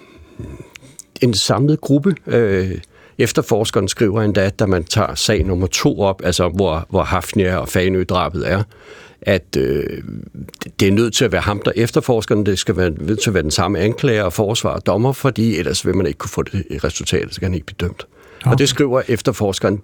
en samlet gruppe. Øh, efterforskeren skriver endda, da man tager sag nummer to op, altså hvor, hvor Hafnia og Fanø-drabet er, at øh, det er nødt til at være ham, der efterforskeren, det skal være nødt til at være den samme anklager og forsvar og dommer, fordi ellers vil man ikke kunne få det resultat, så kan han ikke blive dømt. Okay. Og det skriver efterforskeren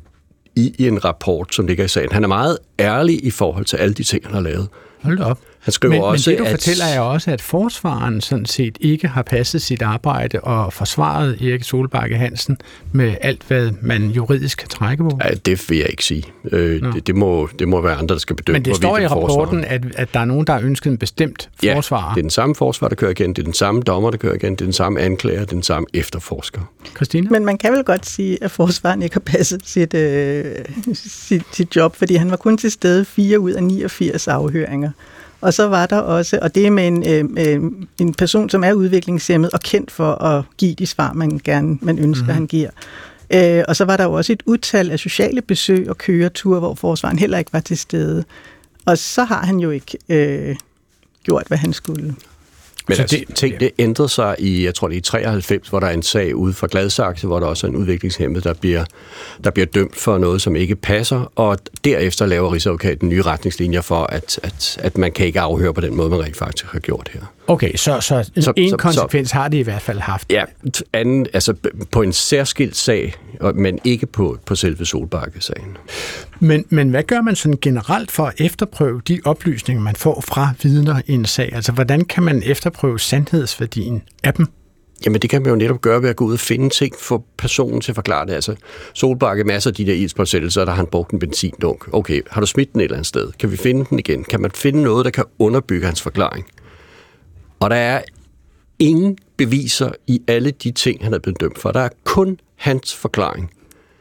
i, i en rapport, som ligger i sagen. Han er meget ærlig i forhold til alle de ting, han har lavet. Hold da op. Han skriver men, også, men det, du at... fortæller er også, at forsvaren sådan set ikke har passet sit arbejde og forsvaret Erik Solbakke Hansen med alt, hvad man juridisk kan trække på. Ja, det vil jeg ikke sige. Øh, det, det, må, det må være andre, der skal bedømme. Men det står i rapporten, at, at der er nogen, der har ønsket en bestemt forsvarer. Ja, det er den samme forsvar, der kører igen. Det er den samme dommer, der kører igen. Det er den samme anklager, det er den samme efterforsker. Christine? Men man kan vel godt sige, at forsvaren ikke har passet sit, øh, sit, sit job, fordi han var kun til stede fire ud af niogfirs afhøringer. Og så var der også, og det er med en, øh, en person, som er udviklingshæmmet og kendt for at give de svar, man gerne man ønsker, mm-hmm. han giver. Øh, og så var der jo også et utal af sociale besøg og køreture, hvor forsvaren heller ikke var til stede. Og så har han jo ikke øh, gjort, hvad han skulle. Men altså, det, ting, det ændrede sig i, jeg tror det er i treoghalvfems, hvor der er en sag ude fra Gladsaxe, hvor der også er en udviklingshæmmet, der bliver, der bliver dømt for noget, som ikke passer, og derefter laver Rigsadvokaten nye retningslinjer for, at, at, at man kan ikke afhøre på den måde, man rent faktisk har gjort her. Okay, så, så, så en så, konsekvens så, har det i hvert fald haft. Ja, anden, altså på en særskilt sag, men ikke på, på selve Solbakke-sagen. Men, men hvad gør man sådan generelt for at efterprøve de oplysninger, man får fra vidner i en sag? Altså, hvordan kan man efterprøve sandhedsværdien af dem? Jamen, det kan man jo netop gøre ved at gå ud og finde ting for personen til at forklare det. Altså, Solbakke, masser af de der ildspåsættelser, der har han brugt en benzindunk. Okay, har du smidt den et eller andet sted? Kan vi finde den igen? Kan man finde noget, der kan underbygge hans forklaring? Og der er ingen beviser i alle de ting, han er blevet dømt for. Der er kun hans forklaring.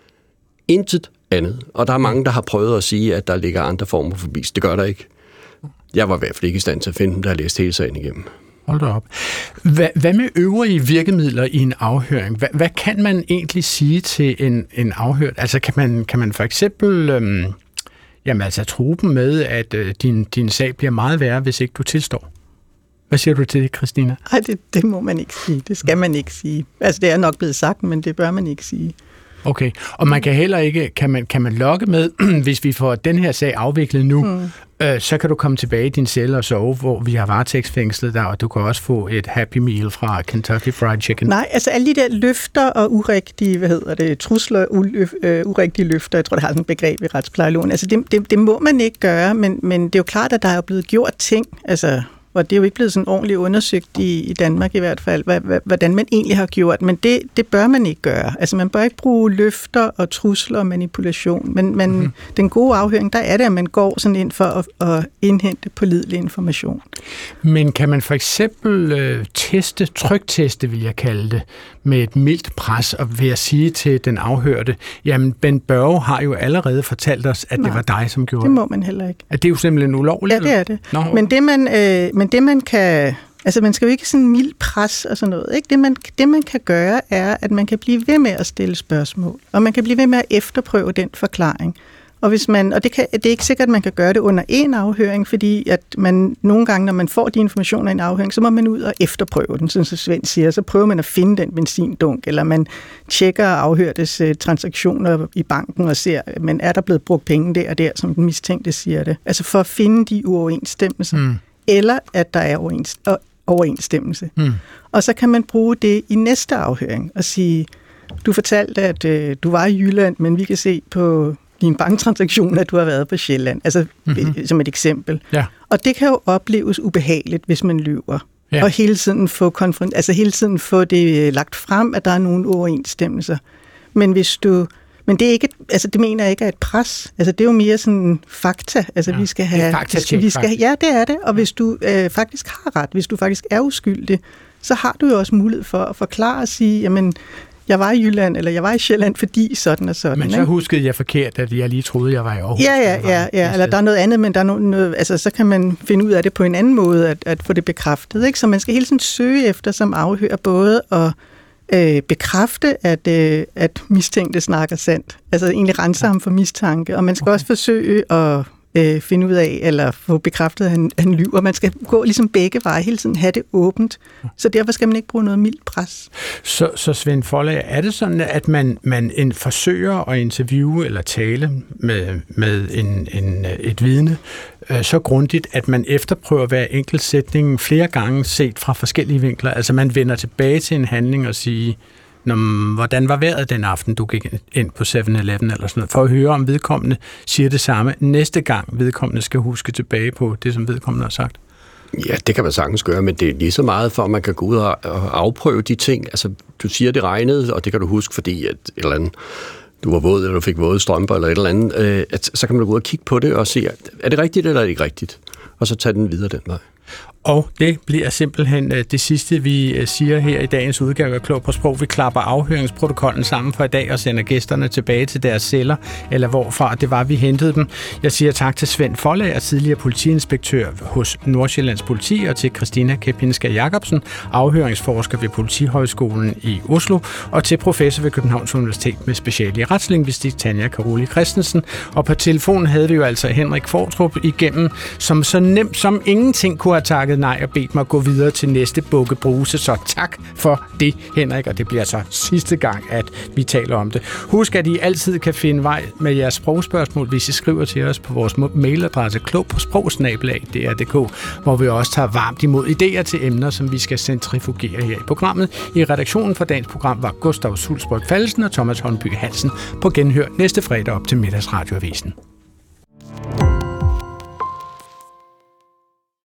Intet andet. Og der er mange, der har prøvet at sige, at der ligger andre former for bevis. Det gør der ikke. Jeg var i hvert fald ikke i stand til at finde dem, der har læst hele sagen igennem. Hold da op. Hvad, hvad med øvrige virkemidler i en afhøring? Hvad, hvad kan man egentlig sige til en, en afhørt? Altså kan man, kan man for eksempel øhm, jamen, altså, true dem med, at øh, din, din sag bliver meget værre, hvis ikke du tilstår? Hvad siger du til det, Christina? Nej, det, det må man ikke sige. Det skal man ikke sige. Altså, det er nok blevet sagt, men det bør man ikke sige. Okay, og man kan heller ikke, kan man, kan man lokke med, hvis vi får den her sag afviklet nu, mm. øh, så kan du komme tilbage i din celle og sove, hvor vi har varetægtsfængslet dig, og du kan også få et Happy Meal fra Kentucky Fried Chicken. Nej, altså alle de der løfter og urigtige, hvad hedder det, trusler, uløf, øh, urigtige løfter, jeg tror, det har sådan et begreb i retsplejeloven, altså det, det, det må man ikke gøre, men, men det er jo klart, at der er blevet gjort ting, altså... Og det er jo ikke blevet sådan ordentligt undersøgt i, i Danmark i hvert fald, hvad, hvad, hvordan man egentlig har gjort. Men det, det bør man ikke gøre. Altså man bør ikke bruge løfter og trusler og manipulation. Men, men mm-hmm. den gode afhøring, der er det, at man går sådan ind for at, at indhente pålidelig information. Men kan man for eksempel øh, teste, trykteste vil jeg kalde det, med et mildt pres, og ved at sige til den afhørte, jamen Ben Børge har jo allerede fortalt os, at Nej, det var dig, som gjorde det. det må man heller ikke. At det er jo simpelthen ulovligt? Ja, det er det. Nå. Men det man... Øh, Men det, man kan... Altså, man skal jo ikke sådan mild pres og sådan noget, ikke? Det man, det, man kan gøre, er, at man kan blive ved med at stille spørgsmål, og man kan blive ved med at efterprøve den forklaring. Og, hvis man, og det, kan, det er ikke sikkert, at man kan gøre det under en afhøring, fordi at man nogle gange, når man får de informationer i en afhøring, så må man ud og efterprøve den, sådan som Svend siger. Så prøver man at finde den benzindunk, eller man tjekker afhørtes uh, transaktioner i banken og ser, men er der blevet brugt penge der og der, som den mistænkte siger det. Altså for at finde de uoverensstemmelser. Mm. Eller at der er overensstemmelse. Mm. Og så kan man bruge det i næste afhøring og sige, du fortalte, at øh, du var i Jylland, men vi kan se på din banktransaktion, at du har været på Sjælland. Altså mm-hmm. som et eksempel. Ja. Og det kan jo opleves ubehageligt, hvis man lyver. Ja. Og hele tiden få konfront- altså hele tiden få det lagt frem, at der er nogle uoverensstemmelser. Men hvis du Men det er ikke, altså det mener jeg ikke er et pres. Altså det er jo mere sådan fakta. Altså ja, vi skal have, faktatjek, vi skal, ja, det er det. Og hvis du øh, faktisk har ret, hvis du faktisk er uskyldig, så har du jo også mulighed for at forklare og sige, jamen jeg var i Jylland, eller jeg var i Sjælland, fordi sådan og sådan. Men så huskede jeg forkert, at jeg lige troede, jeg var i Aarhus. Ja, ja, ja, ja. Eller der er noget andet, men der er noget, altså så kan man finde ud af det på en anden måde, at, at få det bekræftet. Ikke? Så man skal hele tiden søge efter, som afhører både og Øh, bekræfte, at, øh, at mistænkte snakker sandt. Altså egentlig rense ham for mistanke. Og man skal okay. også forsøge at øh, finde ud af, eller få bekræftet, at han, han lyver. Man skal gå ligesom begge veje, hele tiden have det åbent. Så derfor skal man ikke bruge noget mildt pres. Så, så Svend Foldager, er det sådan, at man, man en forsøger at interviewe eller tale med, med en, en, et vidne øh, så grundigt, at man efterprøver hver enkelt sætning flere gange set fra forskellige vinkler? Altså man vender tilbage til en handling og siger, hvordan var vejret den aften, du gik ind på seven eleven eller sådan noget, for at høre, om vedkommende siger det samme næste gang, vedkommende skal huske tilbage på det, som vedkommende har sagt? Ja, det kan man sagtens gøre, men det er lige så meget for, at man kan gå ud og afprøve de ting. Altså, du siger, det regnede, og det kan du huske, fordi at et eller andet, du var våd, eller du fik våde strømper, eller et eller andet, øh, at, så kan man gå ud og kigge på det og se, er det rigtigt, eller er det ikke rigtigt? Og så tage den videre den vej. Og det bliver simpelthen det sidste, vi siger her i dagens udgave af Klog på Sprog. Vi klapper afhøringsprotokollen sammen for i dag og sender gæsterne tilbage til deres celler, eller hvorfra det var, vi hentede dem. Jeg siger tak til Svend Foldager, tidligere politiinspektør hos Nordsjællands Politi, og til Christina Kepinska Jacobsen, afhøringsforsker ved Politihøjskolen i Oslo, og til professor ved Københavns Universitet med speciale i retslingvistik, Tanja Karoli Christensen. Og på telefonen havde vi jo altså Henrik Qvortrup igennem, som så nemt som ingenting kunne have takket nej og bedt mig at gå videre til næste Bukkebruse. Så tak for det, Henrik, og det bliver så sidste gang, at vi taler om det. Husk, at I altid kan finde vej med jeres sprogspørgsmål, hvis I skriver til os på vores mailadresse klog på sprog snabel-a d r punktum d k, hvor vi også tager varmt imod idéer til emner, som vi skal centrifugere her i programmet. I redaktionen for dagens program var Gustav Sulsborg Fallesen og Thomas Holmby Hansen. På genhør næste fredag op til Middagsradioavisen.